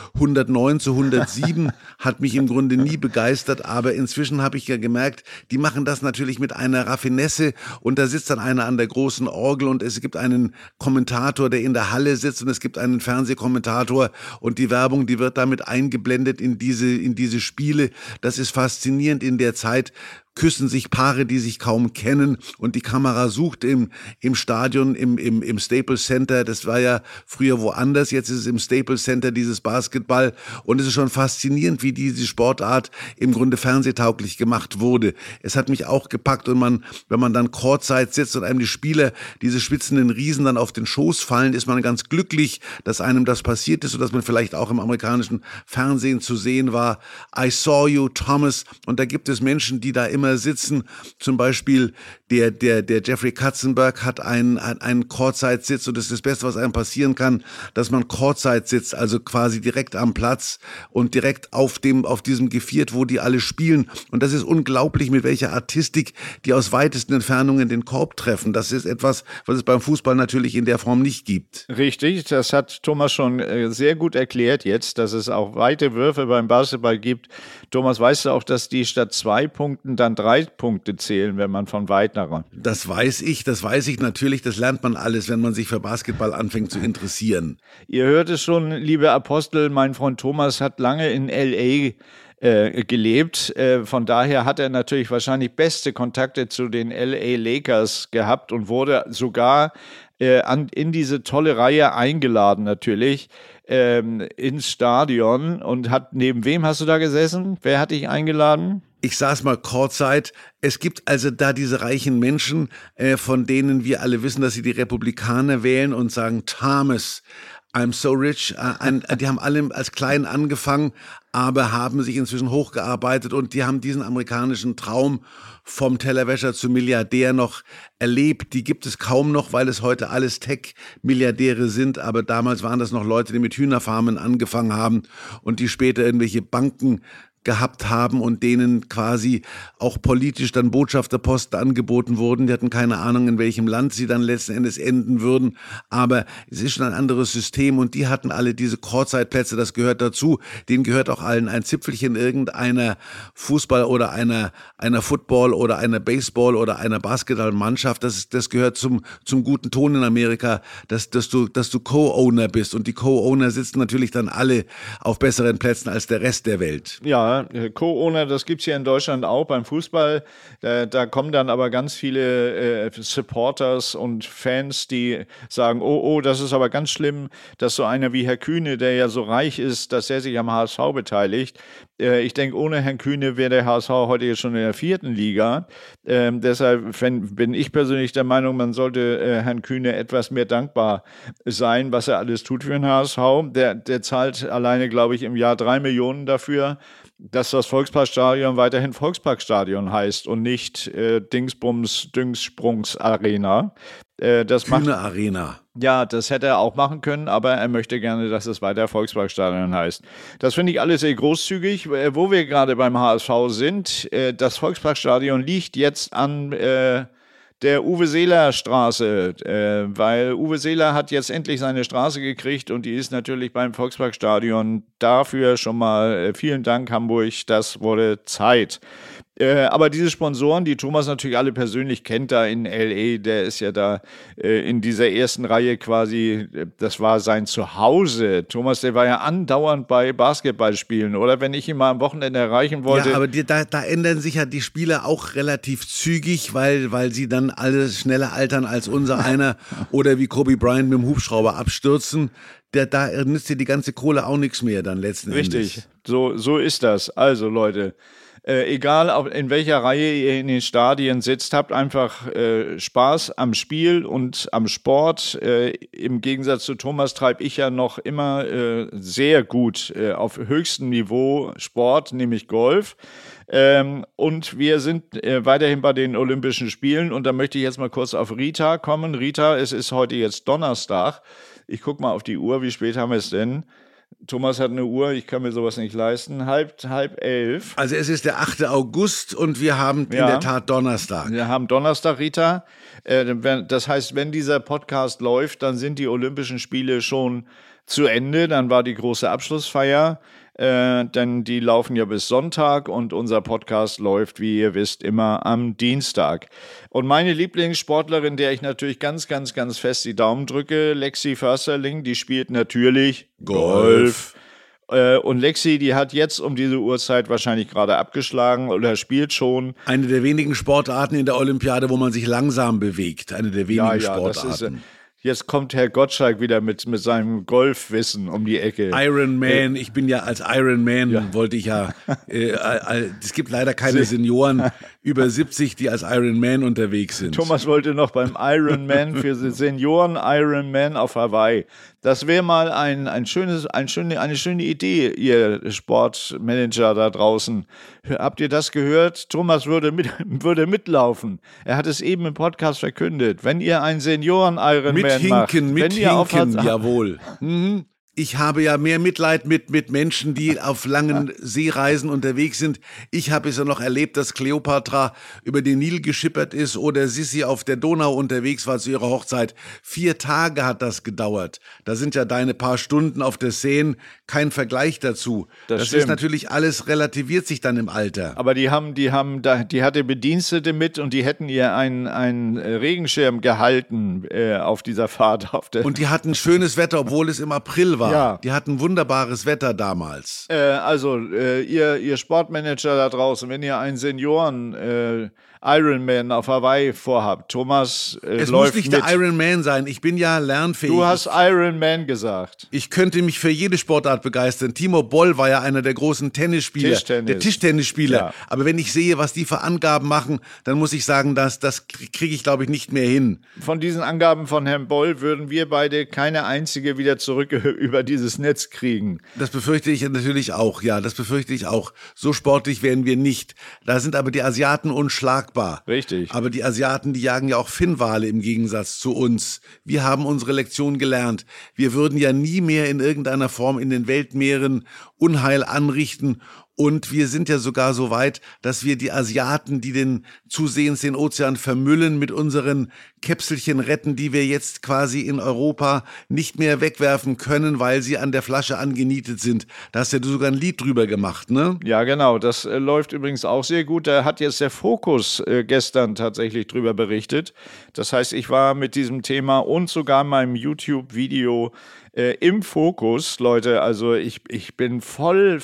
109:107 hat mich im Grunde nie begeistert, aber inzwischen habe ich ja gemerkt, die machen das natürlich mit einer Raffinesse und da sitzt dann einer an der großen Orgel und es gibt einen Kommentator, der in der Halle sitzt und es gibt einen Fernsehkommentator und die Werbung, die wird damit eingeblendet in diese Spiele. Das ist faszinierend. In der Zeit küssen sich Paare, die sich kaum kennen und die Kamera sucht im Stadion, im Staples Center. Das war ja früher woanders, jetzt ist es im Staples Center dieses Basketball und es ist schon faszinierend, wie diese Sportart im Grunde fernsehtauglich gemacht wurde. Es hat mich auch gepackt und wenn man dann Courtside sitzt und einem die Spieler, diese schwitzenden Riesen dann auf den Schoß fallen, ist man ganz glücklich, dass einem das passiert ist und dass man vielleicht auch im amerikanischen Fernsehen zu sehen war. I saw you, Thomas. Und da gibt es Menschen, die da immer sitzen, zum Beispiel der Jeffrey Katzenberg hat einen Courtside-Sitz und das ist das Beste, was einem passieren kann, dass man Courtside sitzt, also quasi direkt am Platz und direkt auf diesem Geviert, wo die alle spielen. Und das ist unglaublich, mit welcher Artistik die aus weitesten Entfernungen den Korb treffen. Das ist etwas, was es beim Fußball natürlich in der Form nicht gibt. Richtig, das hat Thomas schon sehr gut erklärt jetzt, dass es auch weite Würfe beim Basketball gibt. Thomas, weißt du auch, dass die statt 2 Punkten dann 3 Punkte zählen, wenn man von weit nach ran? Das weiß ich natürlich, das lernt man alles, wenn man sich für Basketball anfängt zu interessieren. Ihr hört es schon, liebe Apostel, mein Freund Thomas hat lange in L.A. gelebt. Von daher hat er natürlich wahrscheinlich beste Kontakte zu den LA Lakers gehabt und wurde sogar in diese tolle Reihe eingeladen natürlich ins Stadion und hat, neben wem hast du da gesessen? Wer hat dich eingeladen? Ich saß mal Courtside. Es gibt also da diese reichen Menschen, von denen wir alle wissen, dass sie die Republikaner wählen und sagen, Thomas, I'm so rich. Die haben alle als klein angefangen, aber haben sich inzwischen hochgearbeitet und die haben diesen amerikanischen Traum vom Tellerwäscher zu Milliardär noch erlebt. Die gibt es kaum noch, weil es heute alles Tech-Milliardäre sind, aber damals waren das noch Leute, die mit Hühnerfarmen angefangen haben und die später irgendwelche Banken gehabt haben und denen quasi auch politisch dann Botschafterposten angeboten wurden. Die hatten keine Ahnung, in welchem Land sie dann letzten Endes enden würden. Aber es ist schon ein anderes System und die hatten alle diese Courtside-Plätze, das gehört dazu. Denen gehört auch allen ein Zipfelchen irgendeiner Fußball- oder einer Football- oder einer Baseball- oder einer Basketballmannschaft. Das gehört zum guten Ton in Amerika, dass du Co-Owner bist. Und die Co-Owner sitzen natürlich dann alle auf besseren Plätzen als der Rest der Welt. Ja, Co-Owner, das gibt es hier in Deutschland auch beim Fußball. Da kommen dann aber ganz viele Supporters und Fans, die sagen, oh, das ist aber ganz schlimm, dass so einer wie Herr Kühne, der ja so reich ist, dass er sich am HSV beteiligt. Ich denke, ohne Herrn Kühne wäre der HSV heute jetzt schon in der 4. Liga. Deshalb bin ich persönlich der Meinung, man sollte Herrn Kühne etwas mehr dankbar sein, was er alles tut für den HSV. Der zahlt alleine, glaube ich, im Jahr 3 Millionen dafür, dass das Volksparkstadion weiterhin Volksparkstadion heißt und nicht Dingsbums-Dingssprungs-Arena. Kühne Arena. Ja, das hätte er auch machen können, aber er möchte gerne, dass es weiter Volksparkstadion heißt. Das finde ich alles sehr großzügig. Wo wir gerade beim HSV sind, das Volksparkstadion liegt jetzt an der Uwe-Seeler-Straße, weil Uwe Seeler hat jetzt endlich seine Straße gekriegt und die ist natürlich beim Volksparkstadion. Dafür schon mal vielen Dank, Hamburg, das wurde Zeit. Aber diese Sponsoren, die Thomas natürlich alle persönlich kennt, da in L.A., der ist ja da in dieser ersten Reihe quasi, das war sein Zuhause. Thomas, der war ja andauernd bei Basketballspielen, oder? Wenn ich ihn mal am Wochenende erreichen wollte. Ja, aber da ändern sich ja die Spieler auch relativ zügig, weil sie dann alle schneller altern als unser einer oder wie Kobe Bryant mit dem Hubschrauber abstürzen. Da nützt dir die ganze Kohle auch nichts mehr dann letzten Endes. Richtig, so ist das. Also Leute, egal in welcher Reihe ihr in den Stadien sitzt, habt einfach Spaß am Spiel und am Sport. Im Gegensatz zu Thomas treibe ich ja noch immer sehr gut auf höchstem Niveau Sport, nämlich Golf. Und wir sind weiterhin bei den Olympischen Spielen und da möchte ich jetzt mal kurz auf Rita kommen. Rita, es ist heute jetzt Donnerstag. Ich gucke mal auf die Uhr, wie spät haben wir es denn? Thomas hat eine Uhr, ich kann mir sowas nicht leisten. Halb 11. Also es ist der 8. August und wir haben in der Tat Donnerstag. Wir haben Donnerstag, Rita. Das heißt, wenn dieser Podcast läuft, dann sind die Olympischen Spiele schon zu Ende. Dann war die große Abschlussfeier. Denn die laufen ja bis Sonntag und unser Podcast läuft, wie ihr wisst, immer am Dienstag. Und meine Lieblingssportlerin, der ich natürlich ganz, ganz, ganz fest die Daumen drücke, Lexi Försterling, die spielt natürlich Golf. Und Lexi, die hat jetzt um diese Uhrzeit wahrscheinlich gerade abgeschlagen oder spielt schon. Eine der wenigen Sportarten in der Olympiade, wo man sich langsam bewegt. Eine der wenigen Sportarten. Jetzt kommt Herr Gottschalk wieder mit seinem Golfwissen um die Ecke. Iron Man, ich bin ja als Iron Man, wollte ich ja, es gibt leider keine Senioren über 70, die als Iron Man unterwegs sind. Thomas wollte noch beim Iron Man für Senioren Iron Man auf Hawaii. Das wäre mal eine schöne Idee, ihr Sportmanager da draußen. Habt ihr das gehört? Thomas würde mitlaufen. Er hat es eben im Podcast verkündet. Wenn ihr einen Senioren-Ironman macht. Mit Hinken, jawohl. Mhm. Ich habe ja mehr Mitleid mit Menschen, die auf langen Seereisen unterwegs sind. Ich habe es ja noch erlebt, dass Kleopatra über den Nil geschippert ist oder Sissi auf der Donau unterwegs war zu ihrer Hochzeit. 4 Tage hat das gedauert. Da sind ja deine paar Stunden auf der Seine kein Vergleich dazu. Das ist natürlich alles, relativiert sich dann im Alter. Aber die hatte Bedienstete mit und die hätten ihr einen Regenschirm gehalten auf dieser Fahrt. Und die hatten schönes Wetter, obwohl es im April war. Ja. Die hatten wunderbares Wetter damals. Ihr Sportmanager da draußen, wenn ihr einen Senioren Ironman auf Hawaii vorhabt, Thomas es läuft muss nicht mit. Der Ironman sein, ich bin ja lernfähig. Du hast Ironman gesagt. Ich könnte mich für jede Sportart begeistern. Timo Boll war ja einer der großen Tennisspieler, der Tischtennisspieler. Ja. Aber wenn ich sehe, was die für Angaben machen, dann muss ich sagen, das kriege ich, glaube ich, nicht mehr hin. Von diesen Angaben von Herrn Boll würden wir beide keine einzige wieder zurück über dieses Netz kriegen. Das befürchte ich natürlich auch, ja, das befürchte ich auch. So sportlich werden wir nicht. Da sind aber die Asiaten unschlagbar. Richtig. Aber die Asiaten, die jagen ja auch Finnwale im Gegensatz zu uns. Wir haben unsere Lektion gelernt. Wir würden ja nie mehr in irgendeiner Form in den Weltmeeren Unheil anrichten. Und wir sind ja sogar so weit, dass wir die Asiaten, die zusehends den Ozean vermüllen, mit unseren Käpselchen retten, die wir jetzt quasi in Europa nicht mehr wegwerfen können, weil sie an der Flasche angenietet sind. Da hast ja du sogar ein Lied drüber gemacht, ne? Ja, genau. Das läuft übrigens auch sehr gut. Da hat jetzt der Fokus gestern tatsächlich drüber berichtet. Das heißt, ich war mit diesem Thema und sogar meinem YouTube-Video im Fokus, Leute. Also ich bin voll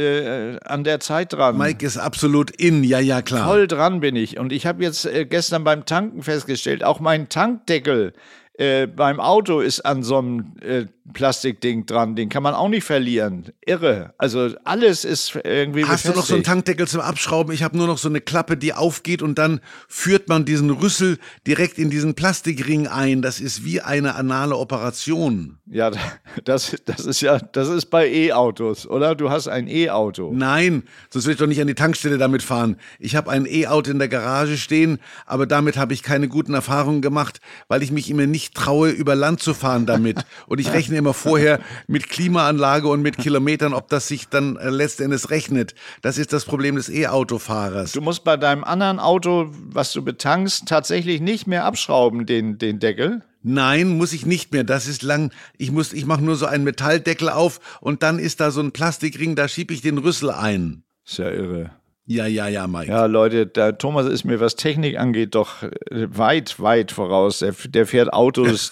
an der Zeit dran. Mike ist absolut in, ja, klar. Voll dran bin ich. Und ich habe jetzt gestern beim Tanken festgestellt, auch mein Tankdeckel beim Auto ist an so einem Plastikding dran. Den kann man auch nicht verlieren. Irre. Also alles ist irgendwie Hast befestigt. du noch so einen Tankdeckel zum Abschrauben? Ich habe nur noch so eine Klappe, die aufgeht und dann führt man diesen Rüssel direkt in diesen Plastikring ein. Das ist wie eine anale Operation. Ja, das ist bei E-Autos, oder? Du hast ein E-Auto. Nein, sonst will ich doch nicht an die Tankstelle damit fahren. Ich habe ein E-Auto in der Garage stehen, aber damit habe ich keine guten Erfahrungen gemacht, weil ich mich immer nicht traue, über Land zu fahren damit. Und ich rechne immer vorher mit Klimaanlage und mit Kilometern, ob das sich dann letztendlich rechnet. Das ist das Problem des E-Autofahrers. Du musst bei deinem anderen Auto, was du betankst, tatsächlich nicht mehr abschrauben, den Deckel. Nein, muss ich nicht mehr. Das ist lang. Ich mache nur so einen Metalldeckel auf und dann ist da so ein Plastikring, da schiebe ich den Rüssel ein. Ist ja irre. Ja, Mike. Ja, Leute, der Thomas ist mir, was Technik angeht, doch weit voraus. Der fährt Autos.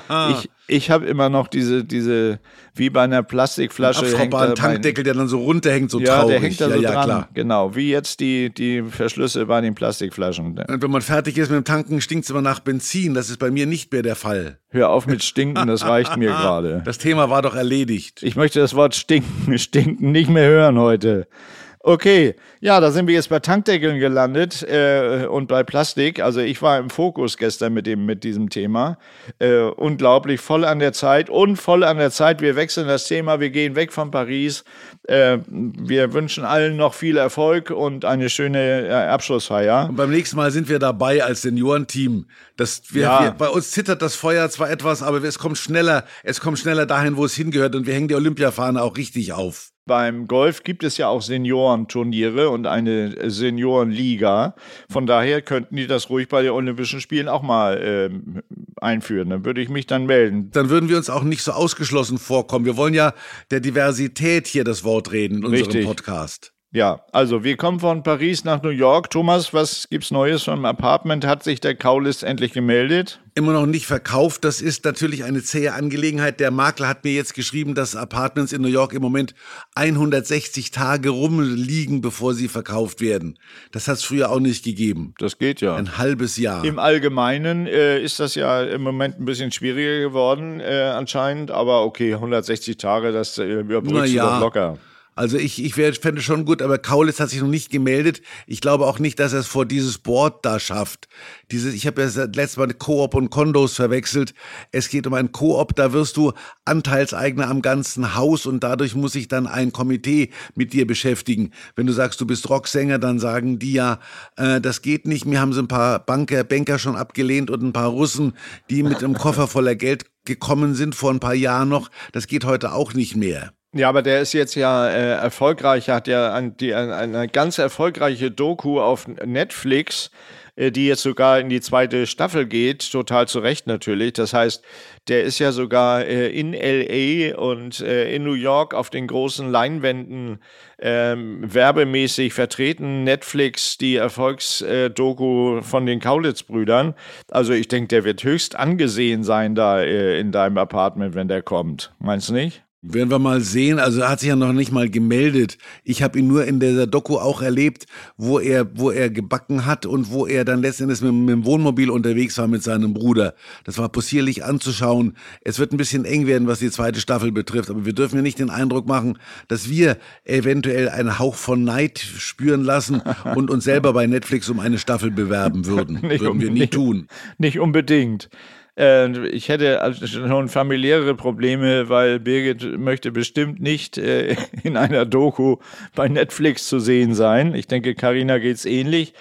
Ich habe immer noch diese, wie bei einer Plastikflasche. Abschraubbaren Tankdeckel, der dann so runterhängt, so ja, traurig. Der hängt da so dran. Klar. Genau, wie jetzt die Verschlüsse bei den Plastikflaschen. Und wenn man fertig ist mit dem Tanken, stinkt es immer nach Benzin. Das ist bei mir nicht mehr der Fall. Hör auf mit Stinken, das reicht mir gerade. Das Thema war doch erledigt. Ich möchte das Wort Stinken nicht mehr hören heute. Okay, ja, da sind wir jetzt bei Tankdeckeln gelandet und bei Plastik. Also ich war im Fokus gestern mit diesem Thema. Unglaublich, voll an der Zeit. Wir wechseln das Thema, wir gehen weg von Paris. Wir wünschen allen noch viel Erfolg und eine schöne Abschlussfeier. Und beim nächsten Mal sind wir dabei als Seniorenteam. Bei uns zittert das Feuer zwar etwas, aber es kommt schneller dahin, wo es hingehört, und wir hängen die Olympiafahne auch richtig auf. Beim Golf gibt es ja auch Seniorenturniere und eine Seniorenliga. Von daher könnten die das ruhig bei den Olympischen Spielen auch mal einführen. Dann würde ich mich dann melden. Dann würden wir uns auch nicht so ausgeschlossen vorkommen. Wir wollen ja der Diversität hier das Wort reden in unserem Podcast. Ja, also wir kommen von Paris nach New York. Thomas, was gibt's Neues vom Apartment? Hat sich der Kaulitz endlich gemeldet? Immer noch nicht verkauft. Das ist natürlich eine zähe Angelegenheit. Der Makler hat mir jetzt geschrieben, dass Apartments in New York im Moment 160 Tage rumliegen, bevor sie verkauft werden. Das hat es früher auch nicht gegeben. Das geht ja. Ein halbes Jahr. Im Allgemeinen ist das ja im Moment ein bisschen schwieriger geworden anscheinend. Aber okay, 160 Tage, das überbrückst du doch locker. Also ich fände schon gut, aber Kaulitz hat sich noch nicht gemeldet. Ich glaube auch nicht, dass er es vor dieses Board da schafft. Ich habe ja das letzte Mal Coop und Condos verwechselt. Es geht um ein Coop, da wirst du Anteilseigner am ganzen Haus und dadurch muss sich dann ein Komitee mit dir beschäftigen. Wenn du sagst, du bist Rocksänger, dann sagen die ja, das geht nicht. Mir haben sie ein paar Banker schon abgelehnt und ein paar Russen, die mit einem Koffer voller Geld gekommen sind vor ein paar Jahren noch. Das geht heute auch nicht mehr. Ja, aber der ist jetzt ja erfolgreich, hat ja eine ganz erfolgreiche Doku auf Netflix, die jetzt sogar in die 2. Staffel geht, total zu Recht natürlich. Das heißt, der ist ja sogar in L.A. und in New York auf den großen Leinwänden werbemäßig vertreten. Netflix, die Erfolgsdoku von den Kaulitz-Brüdern. Also ich denke, der wird höchst angesehen sein da in deinem Apartment, wenn der kommt. Meinst du nicht? Werden wir mal sehen, also er hat sich ja noch nicht mal gemeldet. Ich habe ihn nur in dieser Doku auch erlebt, wo er gebacken hat und wo er dann letztendlich mit dem Wohnmobil unterwegs war mit seinem Bruder. Das war possierlich anzuschauen. Es wird ein bisschen eng werden, was die 2. Staffel betrifft, aber wir dürfen ja nicht den Eindruck machen, dass wir eventuell einen Hauch von Neid spüren lassen und uns selber bei Netflix um eine Staffel bewerben würden. Würden wir nie tun. Nicht unbedingt. Ich hätte also schon familiäre Probleme, weil Birgit möchte bestimmt nicht in einer Doku bei Netflix zu sehen sein. Ich denke, Carina geht's ähnlich.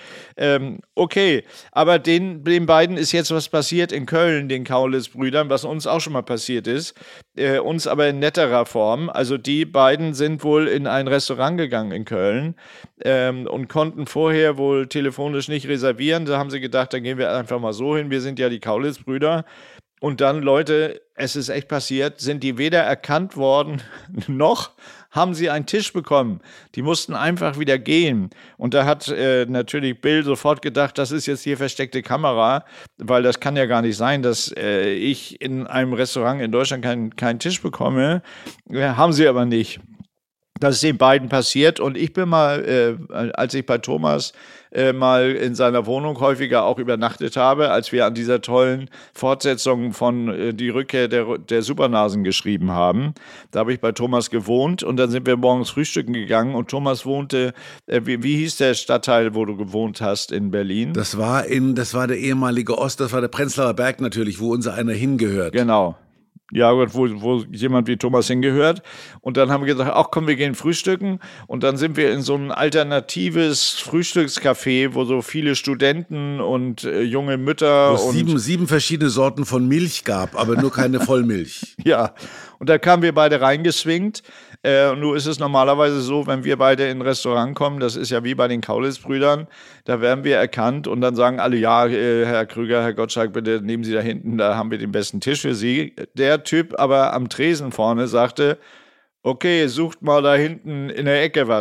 Okay, aber den beiden ist jetzt was passiert in Köln, den Kaulitz-Brüdern, was uns auch schon mal passiert ist, uns aber in netterer Form. Also die beiden sind wohl in ein Restaurant gegangen in Köln und konnten vorher wohl telefonisch nicht reservieren. Da haben sie gedacht, dann gehen wir einfach mal so hin, wir sind ja die Kaulitz-Brüder. Und dann, Leute, es ist echt passiert, sind die weder erkannt worden, noch haben sie einen Tisch bekommen. Die mussten einfach wieder gehen. Und da hat natürlich Bill sofort gedacht, das ist jetzt hier versteckte Kamera, weil das kann ja gar nicht sein, dass ich in einem Restaurant in Deutschland keinen Tisch bekomme. Haben sie aber nicht. Das ist den beiden passiert und ich bin mal, als ich bei Thomas mal in seiner Wohnung häufiger auch übernachtet habe, als wir an dieser tollen Fortsetzung von die Rückkehr der Supernasen geschrieben haben. Da habe ich bei Thomas gewohnt und dann sind wir morgens frühstücken gegangen und Thomas wohnte, wie hieß der Stadtteil, wo du gewohnt hast in Berlin? Das war der ehemalige das war der Prenzlauer Berg natürlich, wo unser einer hingehört. Genau. Ja, wo jemand wie Thomas hingehört. Und dann haben wir gesagt, ach komm, wir gehen frühstücken. Und dann sind wir in so ein alternatives Frühstückscafé, wo so viele Studenten und junge Mütter wo es sieben verschiedene Sorten von Milch gab, aber nur keine Vollmilch. Ja, und da kamen wir beide reingeswingt. Und nun ist es normalerweise so, wenn wir beide in ein Restaurant kommen, das ist ja wie bei den Kaulitz-Brüdern, da werden wir erkannt und dann sagen alle, ja, Herr Krüger, Herr Gottschalk, bitte nehmen Sie da hinten, da haben wir den besten Tisch für Sie. Der Typ aber am Tresen vorne sagte, okay, sucht mal da hinten in der Ecke was.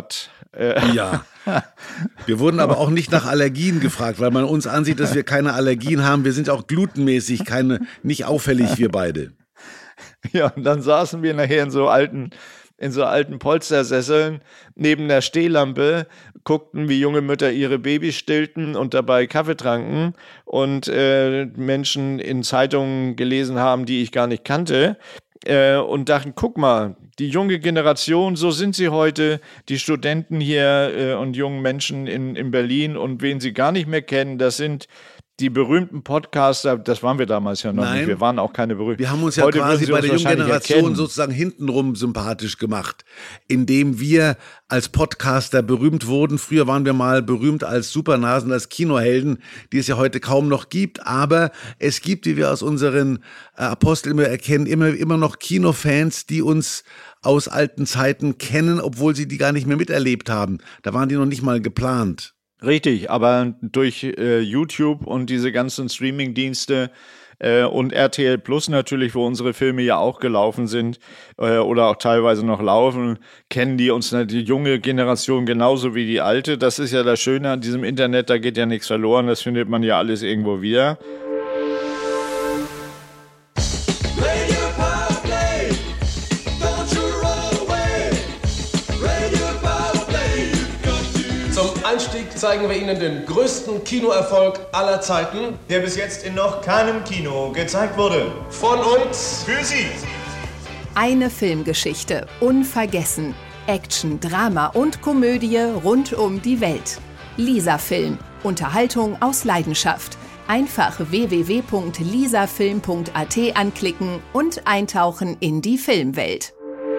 Ja. Wir wurden aber auch nicht nach Allergien gefragt, weil man uns ansieht, dass wir keine Allergien haben. Wir sind auch glutenmäßig nicht auffällig, wir beide. Ja, und dann saßen wir nachher in so alten Polstersesseln neben der Stehlampe, guckten, wie junge Mütter ihre Babys stillten und dabei Kaffee tranken und Menschen in Zeitungen gelesen haben, die ich gar nicht kannte. Und dachten, guck mal, die junge Generation, so sind sie heute, die Studenten hier und jungen Menschen in Berlin und wen sie gar nicht mehr kennen, das sind die berühmten Podcaster, das waren wir damals ja noch nicht, wir waren auch keine berühmten. Wir haben uns ja heute quasi bei der jungen Generation sozusagen hintenrum sympathisch gemacht, indem wir als Podcaster berühmt wurden. Früher waren wir mal berühmt als Supernasen, als Kinohelden, die es ja heute kaum noch gibt, aber es gibt, wie wir aus unseren Aposteln immer erkennen, immer noch Kinofans, die uns aus alten Zeiten kennen, obwohl sie die gar nicht mehr miterlebt haben. Da waren die noch nicht mal geplant. Richtig, aber durch YouTube und diese ganzen Streaming-Dienste und RTL Plus natürlich, wo unsere Filme ja auch gelaufen sind oder auch teilweise noch laufen, kennen die uns, die junge Generation genauso wie die alte. Das ist ja das Schöne an diesem Internet, da geht ja nichts verloren, das findet man ja alles irgendwo wieder. Zeigen wir Ihnen den größten Kinoerfolg aller Zeiten, der bis jetzt in noch keinem Kino gezeigt wurde. Von uns für Sie. Eine Filmgeschichte, unvergessen. Action, Drama und Komödie rund um die Welt. Lisa-Film, Unterhaltung aus Leidenschaft. Einfach www.lisafilm.at anklicken und eintauchen in die Filmwelt.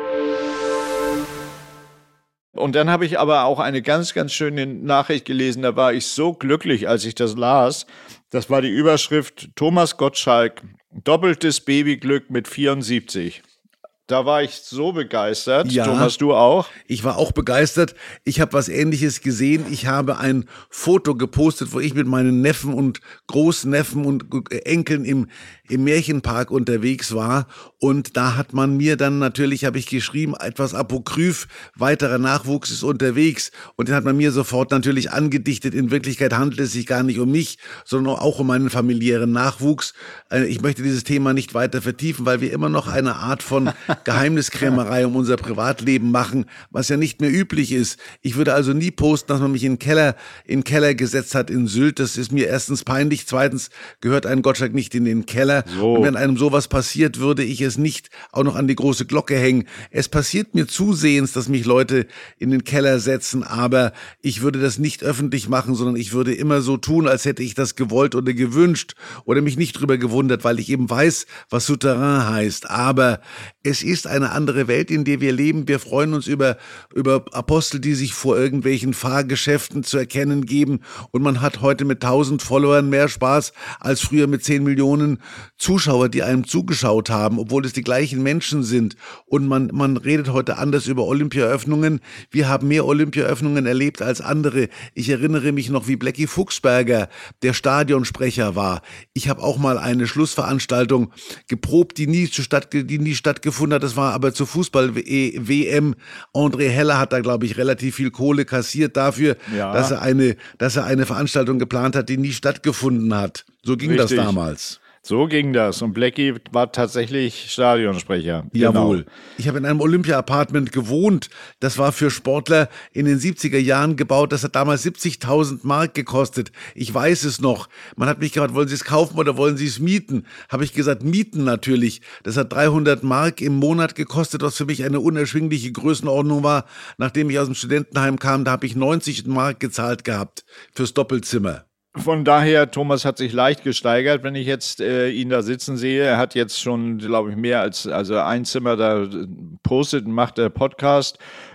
Und dann habe ich aber auch eine ganz, ganz schöne Nachricht gelesen. Da war ich so glücklich, als ich das las. Das war die Überschrift: Thomas Gottschalk, doppeltes Babyglück mit 74. Da war ich so begeistert. Ja, Thomas, du auch? Ich war auch begeistert. Ich habe was Ähnliches gesehen. Ich habe ein Foto gepostet, wo ich mit meinen Neffen und Großneffen und Enkeln im Märchenpark unterwegs war. Und da hat man mir dann natürlich, habe ich geschrieben, etwas apokryph, weiterer Nachwuchs ist unterwegs. Und den hat man mir sofort natürlich angedichtet. In Wirklichkeit handelt es sich gar nicht um mich, sondern auch um meinen familiären Nachwuchs. Ich möchte dieses Thema nicht weiter vertiefen, weil wir immer noch eine Art von Geheimniskrämerei um unser Privatleben machen, was ja nicht mehr üblich ist. Ich würde also nie posten, dass man mich in den Keller gesetzt hat in Sylt. Das ist mir erstens peinlich. Zweitens gehört ein Gottschalk nicht in den Keller. So. Und wenn einem sowas passiert, würde ich es nicht auch noch an die große Glocke hängen. Es passiert mir zusehends, dass mich Leute in den Keller setzen, aber ich würde das nicht öffentlich machen, sondern ich würde immer so tun, als hätte ich das gewollt oder gewünscht oder mich nicht drüber gewundert, weil ich eben weiß, was Souterrain heißt. Aber es ist eine andere Welt, in der wir leben. Wir freuen uns über Apostel, die sich vor irgendwelchen Fahrgeschäften zu erkennen geben. Und man hat heute mit 1000 Followern mehr Spaß als früher mit 10 Millionen Zuschauer, die einem zugeschaut haben, obwohl es die gleichen Menschen sind. Und man redet heute anders über Olympiaöffnungen. Wir haben mehr Olympiaöffnungen erlebt als andere. Ich erinnere mich noch, wie Blackie Fuchsberger der Stadionsprecher war. Ich habe auch mal eine Schlussveranstaltung geprobt, die nie stattgefunden hat. Das war aber zur Fußball-WM. André Heller hat da, glaube ich, relativ viel Kohle kassiert dafür, ja, dass er eine Veranstaltung geplant hat, die nie stattgefunden hat. So ging Richtig. Das damals. So ging das. Und Blackie war tatsächlich Stadionsprecher. Jawohl. Genau. Ich habe in einem Olympia-Apartment gewohnt. Das war für Sportler in den 70er Jahren gebaut. Das hat damals 70.000 Mark gekostet. Ich weiß es noch. Man hat mich gefragt, wollen Sie es kaufen oder wollen Sie es mieten? Habe ich gesagt, mieten natürlich. Das hat 300 Mark im Monat gekostet, was für mich eine unerschwingliche Größenordnung war. Nachdem ich aus dem Studentenheim kam, da habe ich 90 Mark gezahlt gehabt fürs Doppelzimmer. Von daher, Thomas hat sich leicht gesteigert, wenn ich jetzt ihn da sitzen sehe. Er hat jetzt schon, glaube ich, mehr als ein Zimmer da postet und macht der Podcast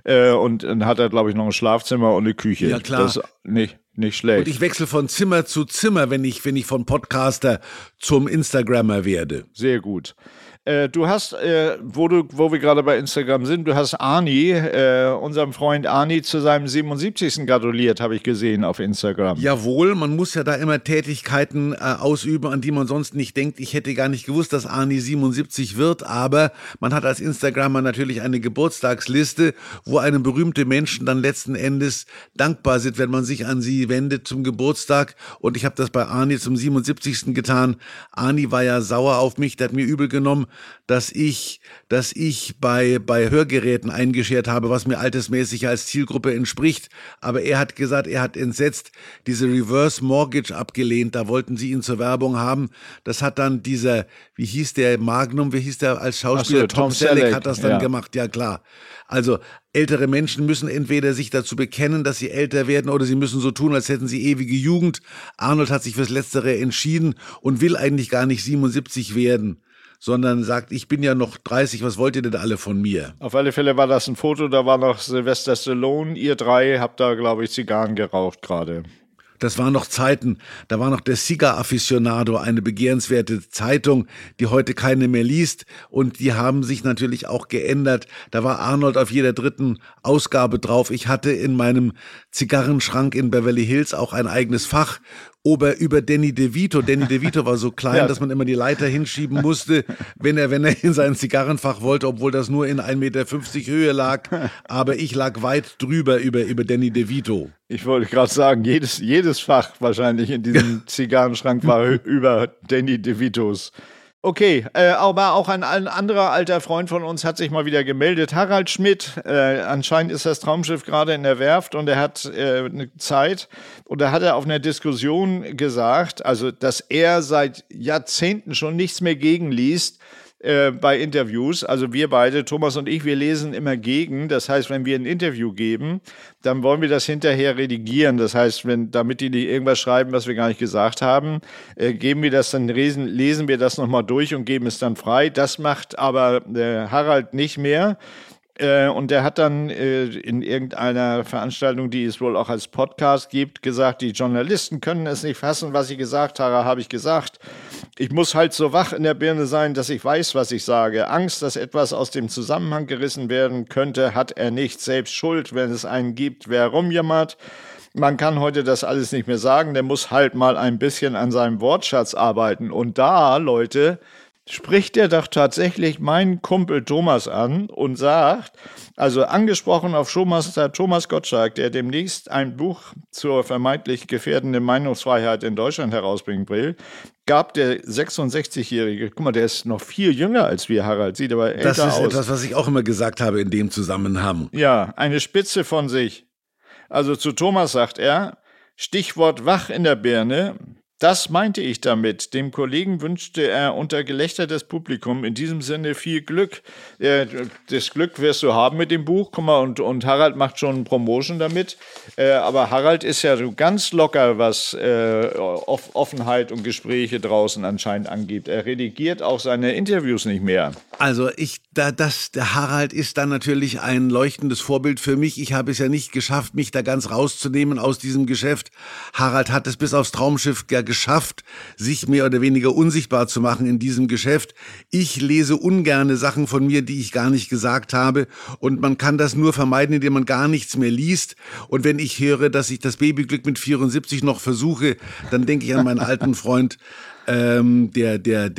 und dann hat er, glaube ich, noch ein Schlafzimmer und eine Küche. Ja, klar. Das ist nicht schlecht. Und ich wechsle von Zimmer zu Zimmer, wenn ich von Podcaster zum Instagrammer werde. Sehr gut. Du hast, wo wir gerade bei Instagram sind, du hast Arni, unserem Freund Arni, zu seinem 77. gratuliert, habe ich gesehen auf Instagram. Jawohl, man muss ja da immer Tätigkeiten ausüben, an die man sonst nicht denkt. Ich hätte gar nicht gewusst, dass Arni 77 wird, aber man hat als Instagrammer natürlich eine Geburtstagsliste, wo einem berühmte Menschen dann letzten Endes dankbar sind, wenn man sich an sie wendet zum Geburtstag. Und ich habe das bei Arni zum 77. getan. Arni war ja sauer auf mich, der hat mir übel genommen, dass ich bei Hörgeräten eingeschert habe, was mir altersmäßig als Zielgruppe entspricht. Aber er hat gesagt, er hat entsetzt diese Reverse Mortgage abgelehnt. Da wollten sie ihn zur Werbung haben. Das hat dann wie hieß der als Schauspieler? Tom Selleck hat das dann gemacht. Ja, klar. Also ältere Menschen müssen entweder sich dazu bekennen, dass sie älter werden, oder sie müssen so tun, als hätten sie ewige Jugend. Arnold hat sich fürs Letztere entschieden und will eigentlich gar nicht 77 werden, sondern sagt, ich bin ja noch 30, was wollt ihr denn alle von mir? Auf alle Fälle war das ein Foto, da war noch Sylvester Stallone, ihr drei habt da, glaube ich, Zigarren geraucht gerade. Das waren noch Zeiten, da war noch der Cigar Aficionado, eine begehrenswerte Zeitung, die heute keine mehr liest, und die haben sich natürlich auch geändert. Da war Arnold auf jeder 3. Ausgabe drauf. Ich hatte in meinem Zigarrenschrank in Beverly Hills auch ein eigenes Fach über Danny DeVito. Danny DeVito war so klein, dass man immer die Leiter hinschieben musste, wenn er in sein Zigarrenfach wollte, obwohl das nur in 1,50 Meter Höhe lag. Aber ich lag weit drüber über Danny DeVito. Ich wollte gerade sagen, jedes Fach wahrscheinlich in diesem Zigarrenschrank war über Danny DeVitos. Okay, aber auch ein anderer alter Freund von uns hat sich mal wieder gemeldet, Harald Schmidt. Anscheinend ist das Traumschiff gerade in der Werft und er hat eine Zeit, und da hat er auf einer Diskussion gesagt, also dass er seit Jahrzehnten schon nichts mehr gegenliest bei Interviews. Also wir beide, Thomas und ich, wir lesen immer gegen. Das heißt, wenn wir ein Interview geben, dann wollen wir das hinterher redigieren. Das heißt, damit die nicht irgendwas schreiben, was wir gar nicht gesagt haben, geben wir das dann, lesen wir das nochmal durch und geben es dann frei. Das macht aber Harald nicht mehr. Und der hat dann in irgendeiner Veranstaltung, die es wohl auch als Podcast gibt, gesagt, die Journalisten können es nicht fassen, was ich gesagt habe, habe ich gesagt. Ich muss halt so wach in der Birne sein, dass ich weiß, was ich sage. Angst, dass etwas aus dem Zusammenhang gerissen werden könnte, hat er nicht. Selbst schuld, wenn es einen gibt, wer rumjammert. Man kann heute das alles nicht mehr sagen. Der muss halt mal ein bisschen an seinem Wortschatz arbeiten. Und da, Leute, spricht er doch tatsächlich meinen Kumpel Thomas an und sagt, also angesprochen auf Showmaster Thomas Gottschalk, der demnächst ein Buch zur vermeintlich gefährdenden Meinungsfreiheit in Deutschland herausbringen will, gab der 66-Jährige, guck mal, der ist noch viel jünger als wir, Harald, sieht aber älter aus. Das ist etwas, was ich auch immer gesagt habe in dem Zusammenhang. Ja, eine Spitze von sich. Also zu Thomas sagt er, Stichwort wach in der Birne. Das meinte ich damit. Dem Kollegen wünschte er unter Gelächter des Publikums in diesem Sinne viel Glück. Das Glück wirst du haben mit dem Buch. Guck mal, und Harald macht schon Promotion damit. Aber Harald ist ja so ganz locker, was Offenheit und Gespräche draußen anscheinend angeht. Er redigiert auch seine Interviews nicht mehr. Also der Harald ist dann natürlich ein leuchtendes Vorbild für mich. Ich habe es ja nicht geschafft, mich da ganz rauszunehmen aus diesem Geschäft. Harald hat es bis aufs Traumschiff ja geschafft, sich mehr oder weniger unsichtbar zu machen in diesem Geschäft. Ich lese ungerne Sachen von mir, die ich gar nicht gesagt habe, und man kann das nur vermeiden, indem man gar nichts mehr liest. Und wenn ich höre, dass ich das Babyglück mit 74 noch versuche, dann denke ich an meinen alten Freund der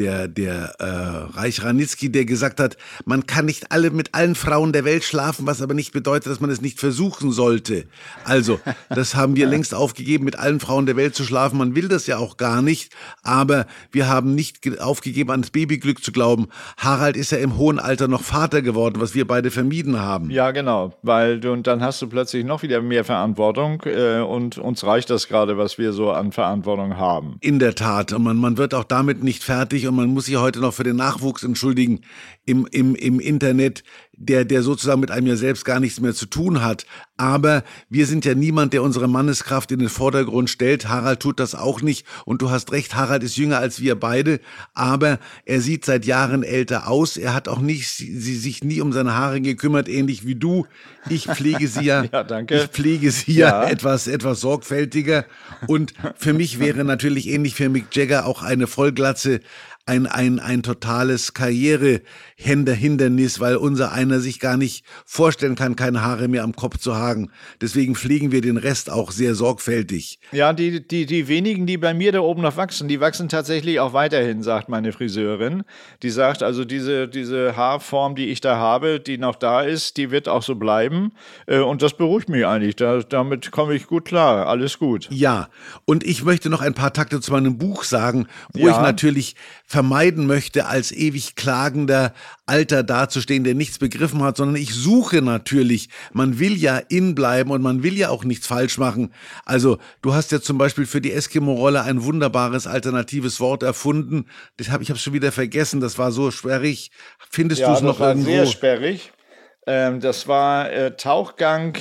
Reich Ranitzky, der gesagt hat, man kann nicht mit allen Frauen der Welt schlafen, was aber nicht bedeutet, dass man es nicht versuchen sollte. Also, das haben wir längst aufgegeben, mit allen Frauen der Welt zu schlafen. Man will das ja auch gar nicht, aber wir haben nicht aufgegeben, ans Babyglück zu glauben. Harald ist ja im hohen Alter noch Vater geworden, was wir beide vermieden haben. Ja, genau, weil dann hast du plötzlich noch wieder mehr Verantwortung und uns reicht das gerade, was wir so an Verantwortung haben. In der Tat, und man wird auch damit nicht fertig, und man muss sich heute noch für den Nachwuchs entschuldigen im Internet, der sozusagen mit einem ja selbst gar nichts mehr zu tun hat. Aber wir sind ja niemand, der unsere Manneskraft in den Vordergrund stellt. Harald tut das auch nicht. Und du hast recht, Harald ist jünger als wir beide, aber er sieht seit Jahren älter aus. Er hat auch sich nie um seine Haare gekümmert, ähnlich wie du. Ich pflege sie ja, ja, danke. Ich pflege sie ja etwas sorgfältiger. Und für mich wäre natürlich ähnlich für Mick Jagger auch eine Vollglatze ein totales Karrierehindernis, weil unser einer sich gar nicht vorstellen kann, keine Haare mehr am Kopf zu haben. Deswegen pflegen wir den Rest auch sehr sorgfältig. Ja, die wenigen, die bei mir da oben noch wachsen, die wachsen tatsächlich auch weiterhin, sagt meine Friseurin. Die sagt, also diese Haarform, die ich da habe, die noch da ist, die wird auch so bleiben. Und das beruhigt mich eigentlich. Damit komme ich gut klar. Alles gut. Ja, und ich möchte noch ein paar Takte zu meinem Buch sagen, wo ich natürlich vermeiden möchte, als ewig klagender Alter dazustehen, der nichts begriffen hat, sondern ich suche natürlich. Man will ja bleiben und man will ja auch nichts falsch machen. Also du hast ja zum Beispiel für die Eskimo-Rolle ein wunderbares alternatives Wort erfunden. Ich habe es schon wieder vergessen, das war so sperrig. Findest du es noch irgendwo? Ja, das war sehr sperrig. Das war Tauchgang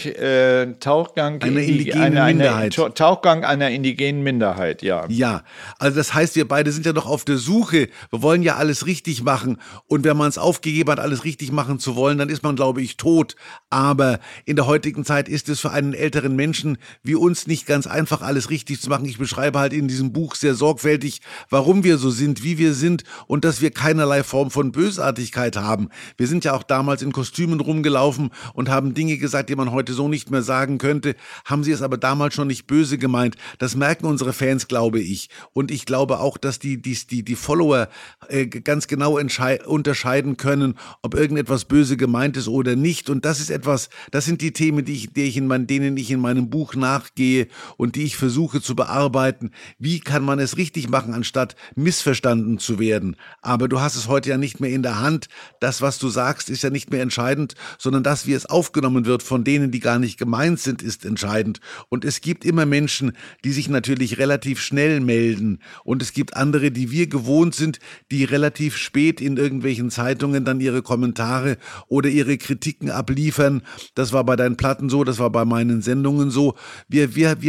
einer indigenen Minderheit. Tauchgang einer indigenen Minderheit, ja. Ja, also das heißt, wir beide sind ja noch auf der Suche. Wir wollen ja alles richtig machen. Und wenn man es aufgegeben hat, alles richtig machen zu wollen, dann ist man, glaube ich, tot. Aber in der heutigen Zeit ist es für einen älteren Menschen wie uns nicht ganz einfach, alles richtig zu machen. Ich beschreibe halt in diesem Buch sehr sorgfältig, warum wir so sind, wie wir sind und dass wir keinerlei Form von Bösartigkeit haben. Wir sind ja auch damals in Kostümen rumgelaufen und haben Dinge gesagt, die man heute so nicht mehr sagen könnte, haben sie es aber damals schon nicht böse gemeint. Das merken unsere Fans, glaube ich. Und ich glaube auch, dass die Follower ganz genau unterscheiden können, ob irgendetwas böse gemeint ist oder nicht. Und das ist etwas, das sind die Themen, denen ich in meinem Buch nachgehe und die ich versuche zu bearbeiten. Wie kann man es richtig machen, anstatt missverstanden zu werden? Aber du hast es heute ja nicht mehr in der Hand. Das, was du sagst, ist ja nicht mehr entscheidend, sondern das, wie es aufgenommen wird von denen, die gar nicht gemeint sind, ist entscheidend. Und es gibt immer Menschen, die sich natürlich relativ schnell melden. Und es gibt andere, die wir gewohnt sind, die relativ spät in irgendwelchen Zeitungen dann ihre Kommentare oder ihre Kritiken abliefern. Das war bei deinen Platten so, das war bei meinen Sendungen so. Wir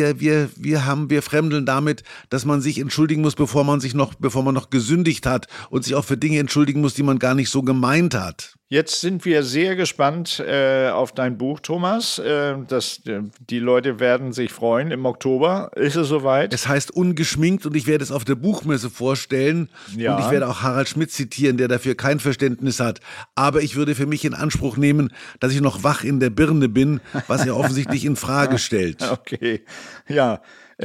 fremdeln damit, dass man sich entschuldigen muss, bevor man noch gesündigt hat und sich auch für Dinge entschuldigen muss, die man gar nicht so gemeint hat. Jetzt sind wir sehr gespannt auf dein Buch, Thomas. Die Leute werden sich freuen. Im Oktober ist es soweit. Es heißt Ungeschminkt und ich werde es auf der Buchmesse vorstellen. Ja. Und ich werde auch Harald Schmidt zitieren, der dafür kein Verständnis hat. Aber ich würde für mich in Anspruch nehmen, dass ich noch wach in der Birne bin, was er offensichtlich in Frage stellt. Okay, ja.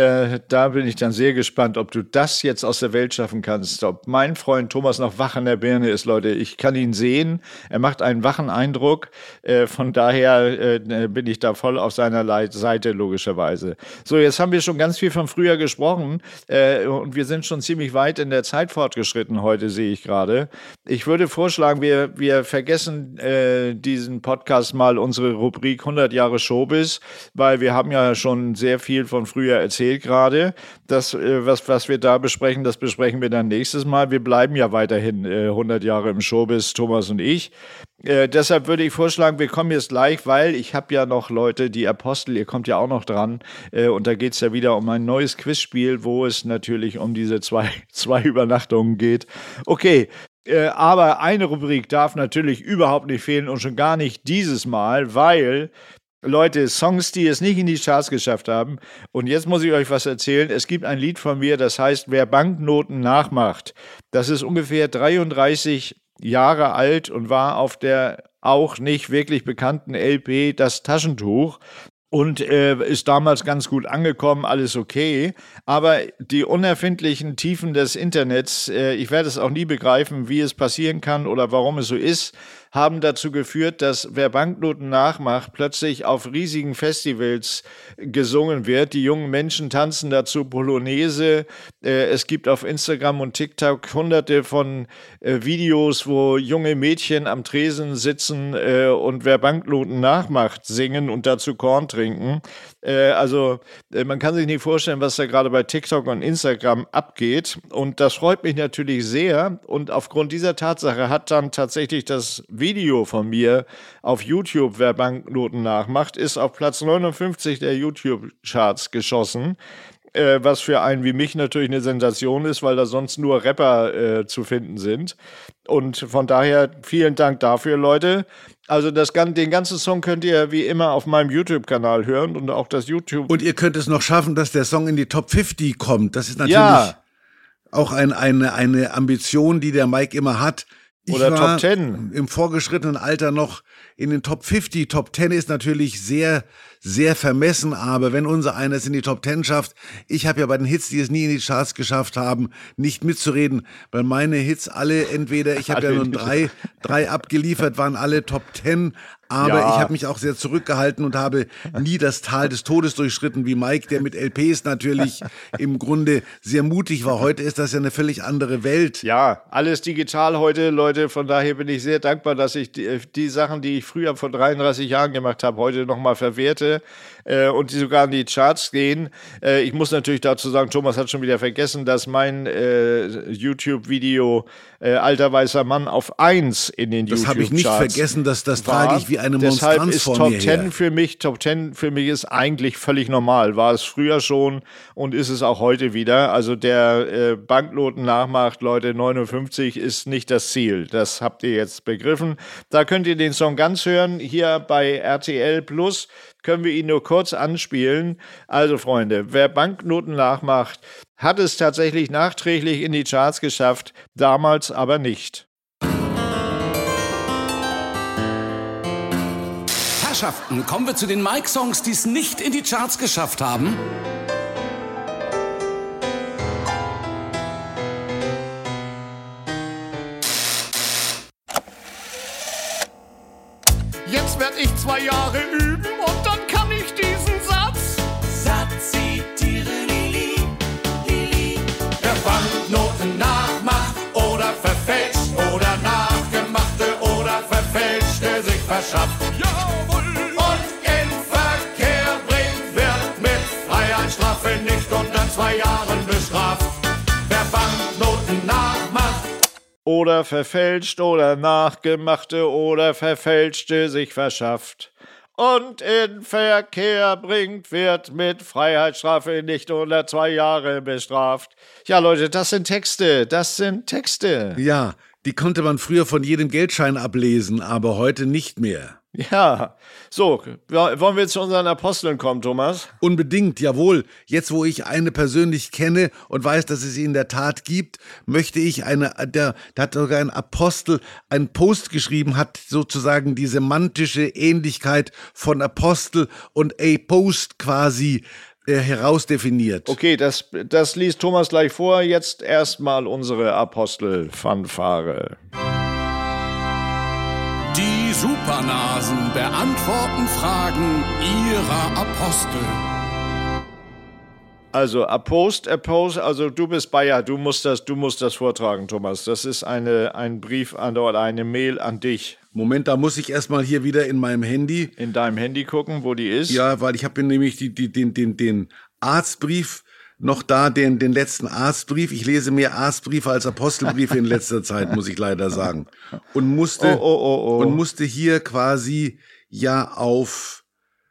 Da bin ich dann sehr gespannt, ob du das jetzt aus der Welt schaffen kannst. Ob mein Freund Thomas noch wach in der Birne ist, Leute. Ich kann ihn sehen. Er macht einen wachen Eindruck. Von daher bin ich da voll auf seiner Seite, logischerweise. So, jetzt haben wir schon ganz viel von früher gesprochen. Und wir sind schon ziemlich weit in der Zeit fortgeschritten heute, sehe ich gerade. Ich würde vorschlagen, wir vergessen diesen Podcast mal, unsere Rubrik 100 Jahre Showbiz, weil wir haben ja schon sehr viel von früher erzählt gerade. Das, was wir da besprechen, das besprechen wir dann nächstes Mal. Wir bleiben ja weiterhin 100 Jahre im Showbiz, Thomas und ich. Deshalb würde ich vorschlagen, wir kommen jetzt gleich, weil ich habe ja noch Leute, die Apostel, ihr kommt ja auch noch dran. Und da geht es ja wieder um ein neues Quizspiel, wo es natürlich um diese zwei Übernachtungen geht. Okay. Aber eine Rubrik darf natürlich überhaupt nicht fehlen und schon gar nicht dieses Mal, weil Leute, Songs, die es nicht in die Charts geschafft haben. Und jetzt muss ich euch was erzählen. Es gibt ein Lied von mir, das heißt, wer Banknoten nachmacht. Das ist ungefähr 33 Jahre alt und war auf der auch nicht wirklich bekannten LP Das Taschentuch. Und ist damals ganz gut angekommen, alles okay. Aber die unerfindlichen Tiefen des Internets, ich werde es auch nie begreifen, wie es passieren kann oder warum es so ist, haben dazu geführt, dass wer Banknoten nachmacht, plötzlich auf riesigen Festivals gesungen wird. Die jungen Menschen tanzen dazu Polonaise. Es gibt auf Instagram und TikTok hunderte von Videos, wo junge Mädchen am Tresen sitzen und wer Banknoten nachmacht, singen und dazu Korn trinken. Man kann sich nicht vorstellen, was da gerade bei TikTok und Instagram abgeht. Und das freut mich natürlich sehr. Und aufgrund dieser Tatsache hat dann tatsächlich das Video von mir auf YouTube, wer Banknoten nachmacht, ist auf Platz 59 der YouTube-Charts geschossen. Was für einen wie mich natürlich eine Sensation ist, weil da sonst nur Rapper zu finden sind. Und von daher vielen Dank dafür, Leute. Also den ganzen Song könnt ihr wie immer auf meinem YouTube-Kanal hören und auch das YouTube. Und ihr könnt es noch schaffen, dass der Song in die Top 50 kommt. Das ist natürlich... Ja. Auch eine Ambition, die der Mike immer hat. Ich Oder war Top 10. im vorgeschrittenen Alter noch in den Top 50. Top 10 ist natürlich sehr, sehr vermessen, aber wenn unser einer es in die Top 10 schafft, ich habe ja bei den Hits, die es nie in die Charts geschafft haben, nicht mitzureden, weil meine Hits alle entweder, ich habe ja nur drei abgeliefert, waren alle Top 10, aber ich habe mich auch sehr zurückgehalten und habe nie das Tal des Todes durchschritten wie Mike, der mit LPs natürlich im Grunde sehr mutig war. Heute ist das ja eine völlig andere Welt. Ja, alles digital heute, Leute. Von daher bin ich sehr dankbar, dass ich die Sachen, die ich früher vor 33 Jahren gemacht habe, heute nochmal verwerte und die sogar in die Charts gehen. Ich muss natürlich dazu sagen, Thomas hat schon wieder vergessen, dass mein YouTube-Video Alter weißer Mann auf 1 in den YouTube-Charts. Das habe ich nicht vergessen, das trage ich wie eine Monstranz vor mir her. Deshalb ist Top 10 für mich ist eigentlich völlig normal. War es früher schon und ist es auch heute wieder. Also der Banknoten nachmacht, Leute, 59 ist nicht das Ziel. Das habt ihr jetzt begriffen. Da könnt ihr den Song ganz hören. Hier bei RTL Plus können wir ihn nur kurz anspielen. Also Freunde, wer Banknoten nachmacht, hat es tatsächlich nachträglich in die Charts geschafft, damals aber nicht. Herrschaften, kommen wir zu den Mike-Songs, die es nicht in die Charts geschafft haben. Jetzt werd ich 2 Jahre üben und dann kann ich diesen Satz zitieren, Lili, Lili. Wer Banknoten nachmacht oder verfälscht oder nachgemachte oder verfälschte sich verschafft. Jawohl. Und in Verkehr bringt, wird mit Freiheitsstrafe nicht unter 2 Jahren bestraft. Wer Banknoten nachmacht oder verfälscht oder nachgemachte oder verfälschte sich verschafft und in Verkehr bringt, wird mit Freiheitsstrafe nicht unter 2 Jahre bestraft. Ja, Leute, das sind Texte. Ja, die konnte man früher von jedem Geldschein ablesen, aber heute nicht mehr. Ja, so, wollen wir zu unseren Aposteln kommen, Thomas? Unbedingt, jawohl. Jetzt, wo ich eine persönlich kenne und weiß, dass es sie in der Tat gibt, möchte ich da hat sogar ein Apostel einen Post geschrieben, hat sozusagen die semantische Ähnlichkeit von Apostel und A-Post quasi herausdefiniert. Okay, das liest Thomas gleich vor. Jetzt erstmal unsere Apostel-Fanfare. Die Supernasen beantworten Fragen ihrer Apostel. Also also du bist Bayer, du musst das vortragen, Thomas. Das ist ein Brief oder eine Mail an dich. Moment, da muss ich erstmal hier wieder in meinem Handy. In deinem Handy gucken, wo die ist? Ja, weil ich habe nämlich den Arztbrief noch da, den letzten Arztbrief. Ich lese mehr Arztbriefe als Apostelbriefe in letzter Zeit, muss ich leider sagen. Und musste hier quasi ja auf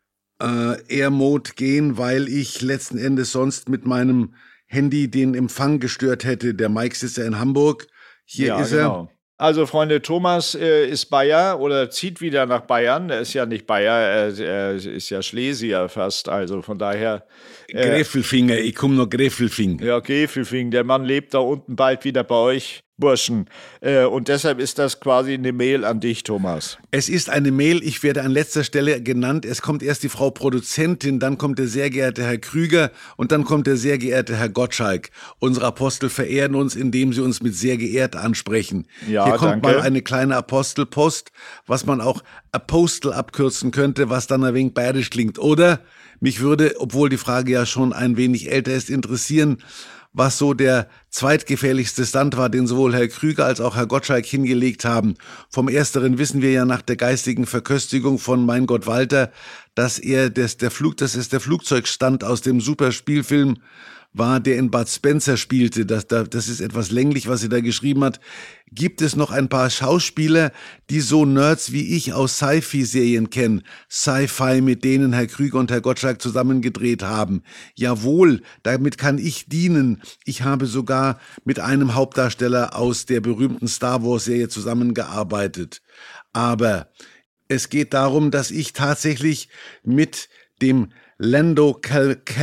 Air-Mode gehen, weil ich letzten Endes sonst mit meinem Handy den Empfang gestört hätte. Der Mike sitzt ja in Hamburg. Hier ist er. Also Freunde, Thomas ist Bayer oder zieht wieder nach Bayern. Er ist ja nicht Bayer, er ist ja Schlesier fast. Also von daher... Gräfelfinger, ich komme noch Gräfelfing. Ja, Gräfelfing, der Mann lebt da unten bald wieder bei euch, Burschen. Und deshalb ist das quasi eine Mail an dich, Thomas. Es ist eine Mail, ich werde an letzter Stelle genannt. Es kommt erst die Frau Produzentin, dann kommt der sehr geehrte Herr Krüger und dann kommt der sehr geehrte Herr Gottschalk. Unsere Apostel verehren uns, indem sie uns mit sehr geehrt ansprechen. Ja, hier kommt danke. Mal eine kleine Apostelpost, was man auch Apostel abkürzen könnte, was dann ein wenig bayerisch klingt. Oder mich würde, obwohl die Frage ja schon ein wenig älter ist, interessieren, was so der zweitgefährlichste Stunt war, den sowohl Herr Krüger als auch Herr Gottschalk hingelegt haben. Vom Ersteren wissen wir ja nach der geistigen Verköstigung von Mein Gott Walter, dass das ist der Flugzeugstunt aus dem Superspielfilm war, der in Bud Spencer spielte. Das ist etwas länglich, was sie da geschrieben hat. Gibt es noch ein paar Schauspieler, die so Nerds wie ich aus Sci-Fi-Serien kennen? Sci-Fi, mit denen Herr Krüger und Herr Gottschalk zusammen gedreht haben. Jawohl, damit kann ich dienen. Ich habe sogar mit einem Hauptdarsteller aus der berühmten Star Wars-Serie zusammengearbeitet. Aber es geht darum, dass ich tatsächlich mit dem Lando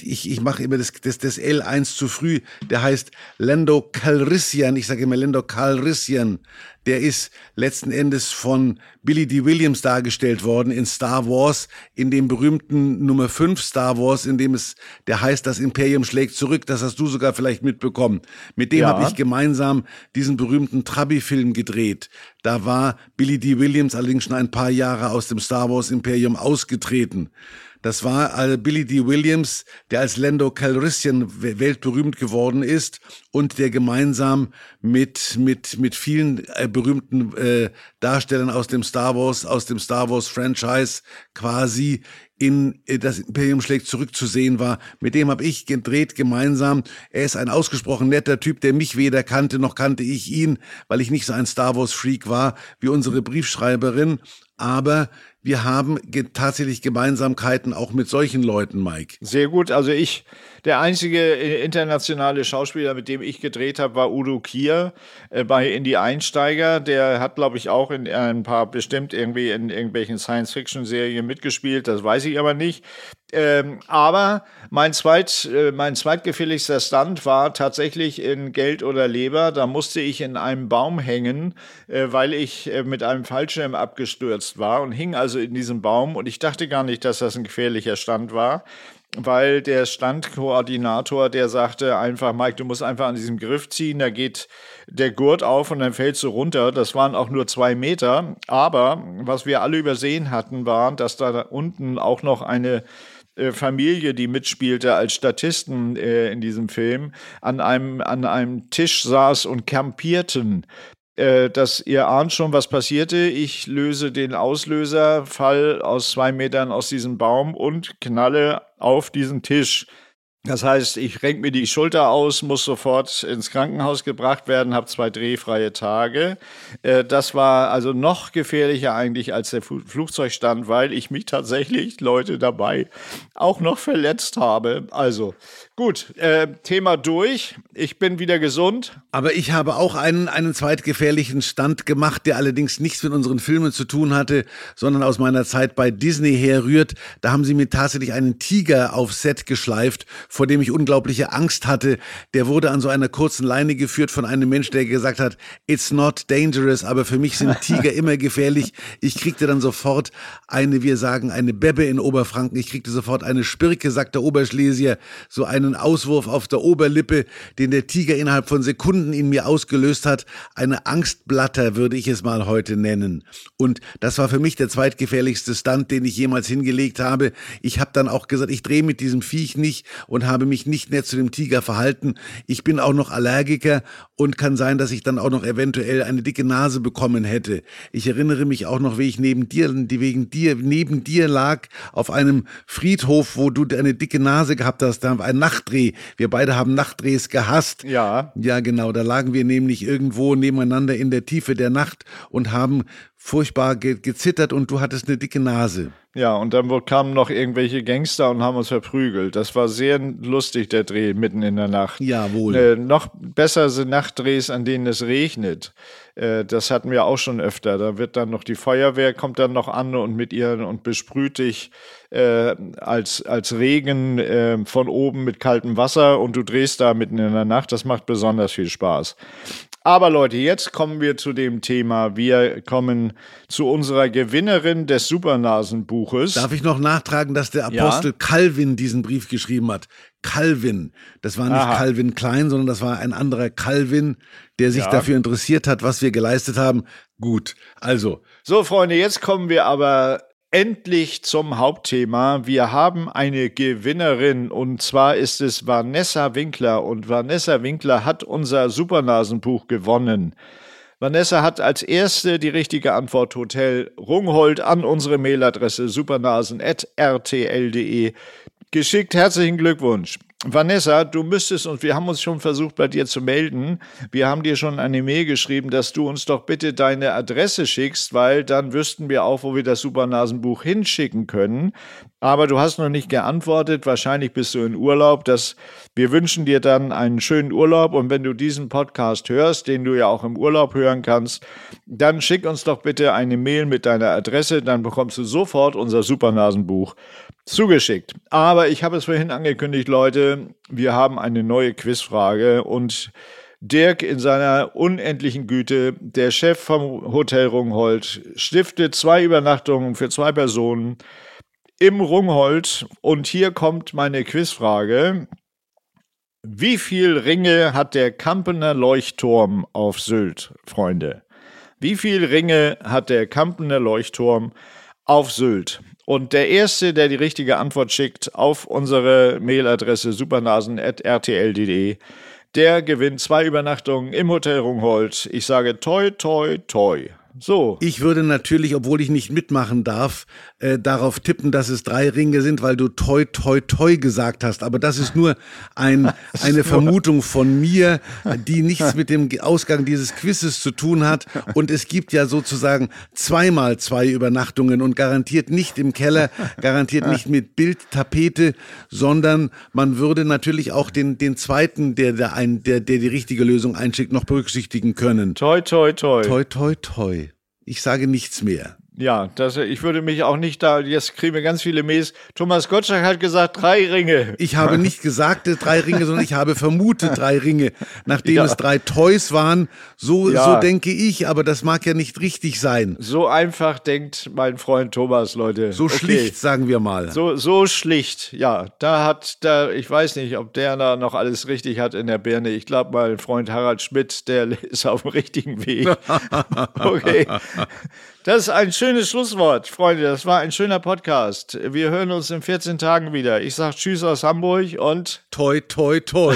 ich mache immer das L1 zu früh, der heißt Lando Calrissian, ich sage immer Lando Calrissian, der ist letzten Endes von Billy Dee Williams dargestellt worden in Star Wars, in dem berühmten Nummer 5 Star Wars, in dem der heißt, das Imperium schlägt zurück, das hast du sogar vielleicht mitbekommen. Mit dem habe ich gemeinsam diesen berühmten Trabi-Film gedreht. Da war Billy Dee Williams allerdings schon ein paar Jahre aus dem Star Wars Imperium ausgetreten. Das war Billy Dee Williams, der als Lando Calrissian weltberühmt geworden ist und der gemeinsam mit vielen berühmten Darstellern aus dem Star Wars Franchise quasi in das Imperium schlägt zurück zu sehen war. Mit dem habe ich gedreht gemeinsam. Er ist ein ausgesprochen netter Typ, der mich weder kannte, noch kannte ich ihn, weil ich nicht so ein Star Wars Freak war wie unsere Briefschreiberin. Aber wir haben tatsächlich Gemeinsamkeiten auch mit solchen Leuten, Mike. Sehr gut. Also der einzige internationale Schauspieler, mit dem ich gedreht habe, war Udo Kier bei In die Einsteiger. Der hat, glaube ich, auch in ein paar bestimmt irgendwie in irgendwelchen Science-Fiction-Serien mitgespielt. Das weiß ich aber nicht. Aber mein zweitgefälligster Stunt war tatsächlich in Geld oder Leber. Da musste ich in einem Baum hängen, weil ich mit einem Fallschirm abgestürzt war und hing also in diesem Baum. Und ich dachte gar nicht, dass das ein gefährlicher Stunt war, weil der Standkoordinator, der sagte einfach, Mike, du musst einfach an diesem Griff ziehen, da geht der Gurt auf und dann fällst du runter. Das waren auch nur 2 Meter. Aber was wir alle übersehen hatten, war, dass da unten auch noch eine Familie, die mitspielte als Statisten in diesem Film, an einem Tisch saß und campierten. Ihr ahnt schon, was passierte. Ich löse den Auslöser, fall aus 2 Metern aus diesem Baum und knalle auf diesen Tisch. Das heißt, ich renk mir die Schulter aus, muss sofort ins Krankenhaus gebracht werden, habe 2 drehfreie Tage. Das war also noch gefährlicher eigentlich als der Flugzeugstand, weil ich mich tatsächlich, Leute, dabei auch noch verletzt habe. Also gut, Thema durch. Ich bin wieder gesund. Aber ich habe auch einen zweitgefährlichen Stunt gemacht, der allerdings nichts mit unseren Filmen zu tun hatte, sondern aus meiner Zeit bei Disney herrührt. Da haben sie mir tatsächlich einen Tiger aufs Set geschleift, vor dem ich unglaubliche Angst hatte. Der wurde an so einer kurzen Leine geführt von einem Menschen, der gesagt hat, it's not dangerous, aber für mich sind Tiger immer gefährlich. Ich kriegte dann sofort eine Bebbe in Oberfranken, ich kriegte sofort eine Spirke, sagt der Oberschlesier, so einen Auswurf auf der Oberlippe, den der Tiger innerhalb von Sekunden in mir ausgelöst hat. Eine Angstblatter würde ich es mal heute nennen. Und das war für mich der zweitgefährlichste Stunt, den ich jemals hingelegt habe. Ich habe dann auch gesagt, ich drehe mit diesem Viech nicht und habe mich nicht nett zu dem Tiger verhalten. Ich bin auch noch Allergiker und kann sein, dass ich dann auch noch eventuell eine dicke Nase bekommen hätte. Ich erinnere mich auch noch, wie ich neben dir lag auf einem Friedhof, wo du eine dicke Nase gehabt hast. Da haben wir einen Nachtdreh. Wir beide haben Nachtdrehs gehasst. Ja. Ja, genau. Da lagen wir nämlich irgendwo nebeneinander in der Tiefe der Nacht und haben furchtbar gezittert und du hattest eine dicke Nase. Ja, und dann kamen noch irgendwelche Gangster und haben uns verprügelt. Das war sehr lustig, der Dreh mitten in der Nacht. Jawohl. Noch besser sind Nachtdrehs, an denen es regnet. Das hatten wir auch schon öfter. Da wird dann noch die Feuerwehr, kommt dann noch an und besprüht dich als Regen von oben mit kaltem Wasser und du drehst da mitten in der Nacht. Das macht besonders viel Spaß. Aber Leute, jetzt kommen wir zu dem Thema. Wir kommen zu unserer Gewinnerin des Supernasenbuches. Darf ich noch nachtragen, dass der Apostel Calvin diesen Brief geschrieben hat? Calvin. Das war nicht Calvin Klein, sondern das war ein anderer Calvin, der sich dafür interessiert hat, was wir geleistet haben. Gut, also. So, Freunde, jetzt kommen wir aber endlich zum Hauptthema. Wir haben eine Gewinnerin und zwar ist es Vanessa Winkler und Vanessa Winkler hat unser Supernasenbuch gewonnen. Vanessa hat als erste die richtige Antwort Hotel Rungholt an unsere Mailadresse supernasen@rtl.de geschickt. Herzlichen Glückwunsch. Vanessa, du müsstest, und wir haben uns schon versucht, bei dir zu melden, wir haben dir schon eine Mail geschrieben, dass du uns doch bitte deine Adresse schickst, weil dann wüssten wir auch, wo wir das Supernasenbuch hinschicken können. Aber du hast noch nicht geantwortet, wahrscheinlich bist du in Urlaub. Wir wünschen dir dann einen schönen Urlaub und wenn du diesen Podcast hörst, den du ja auch im Urlaub hören kannst, dann schick uns doch bitte eine Mail mit deiner Adresse, dann bekommst du sofort unser Supernasenbuch zugeschickt. Aber ich habe es vorhin angekündigt, Leute, wir haben eine neue Quizfrage und Dirk in seiner unendlichen Güte, der Chef vom Hotel Rungholt, stiftet 2 Übernachtungen für 2 Personen im Rungholt. Und hier kommt meine Quizfrage. Wie viel Ringe hat der Kampener Leuchtturm auf Sylt, Freunde? Wie viel Ringe hat der Kampener Leuchtturm auf Sylt? Und der Erste, der die richtige Antwort schickt auf unsere Mailadresse supernasen@rtl.de, der gewinnt 2 Übernachtungen im Hotel Rungholt. Ich sage toi, toi, toi. So. Ich würde natürlich, obwohl ich nicht mitmachen darf, darauf tippen, dass es 3 Ringe sind, weil du toi, toi, toi gesagt hast. Aber das ist nur eine Vermutung von mir, die nichts mit dem Ausgang dieses Quizzes zu tun hat. Und es gibt ja sozusagen 2 x 2 Übernachtungen und garantiert nicht im Keller, garantiert nicht mit Bildtapete, sondern man würde natürlich auch den zweiten, der die richtige Lösung einschickt, noch berücksichtigen können. Toi, toi, toi. Toi, toi, toi. Ich sage nichts mehr. Ja, ich würde mich auch nicht jetzt kriegen wir ganz viele Mails. Thomas Gottschalk hat gesagt 3 Ringe. Ich habe nicht gesagt 3 Ringe, sondern ich habe vermutet 3 Ringe. Nachdem es 3 Toys waren, so denke ich, aber das mag ja nicht richtig sein. So einfach denkt mein Freund Thomas, Leute. So schlicht, sagen wir mal. So schlicht, ja. Ich weiß nicht, ob der da noch alles richtig hat in der Birne. Ich glaube, mein Freund Harald Schmidt, der ist auf dem richtigen Weg. Okay. Das ist ein schönes Schlusswort, Freunde. Das war ein schöner Podcast. Wir hören uns in 14 Tagen wieder. Ich sage Tschüss aus Hamburg und toi, toi, toi.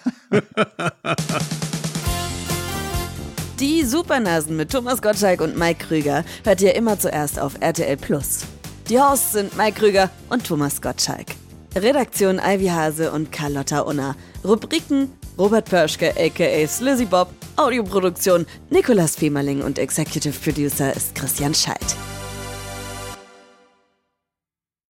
Die Supernasen mit Thomas Gottschalk und Mike Krüger hört ihr immer zuerst auf RTL+. Die Hosts sind Mike Krüger und Thomas Gottschalk. Redaktion Ivy Hase und Carlotta Unner. Rubriken Robert Pörschke aka Slizzy Bob. Audioproduktion Nicolas Femerling und Executive Producer ist Christian Schalt.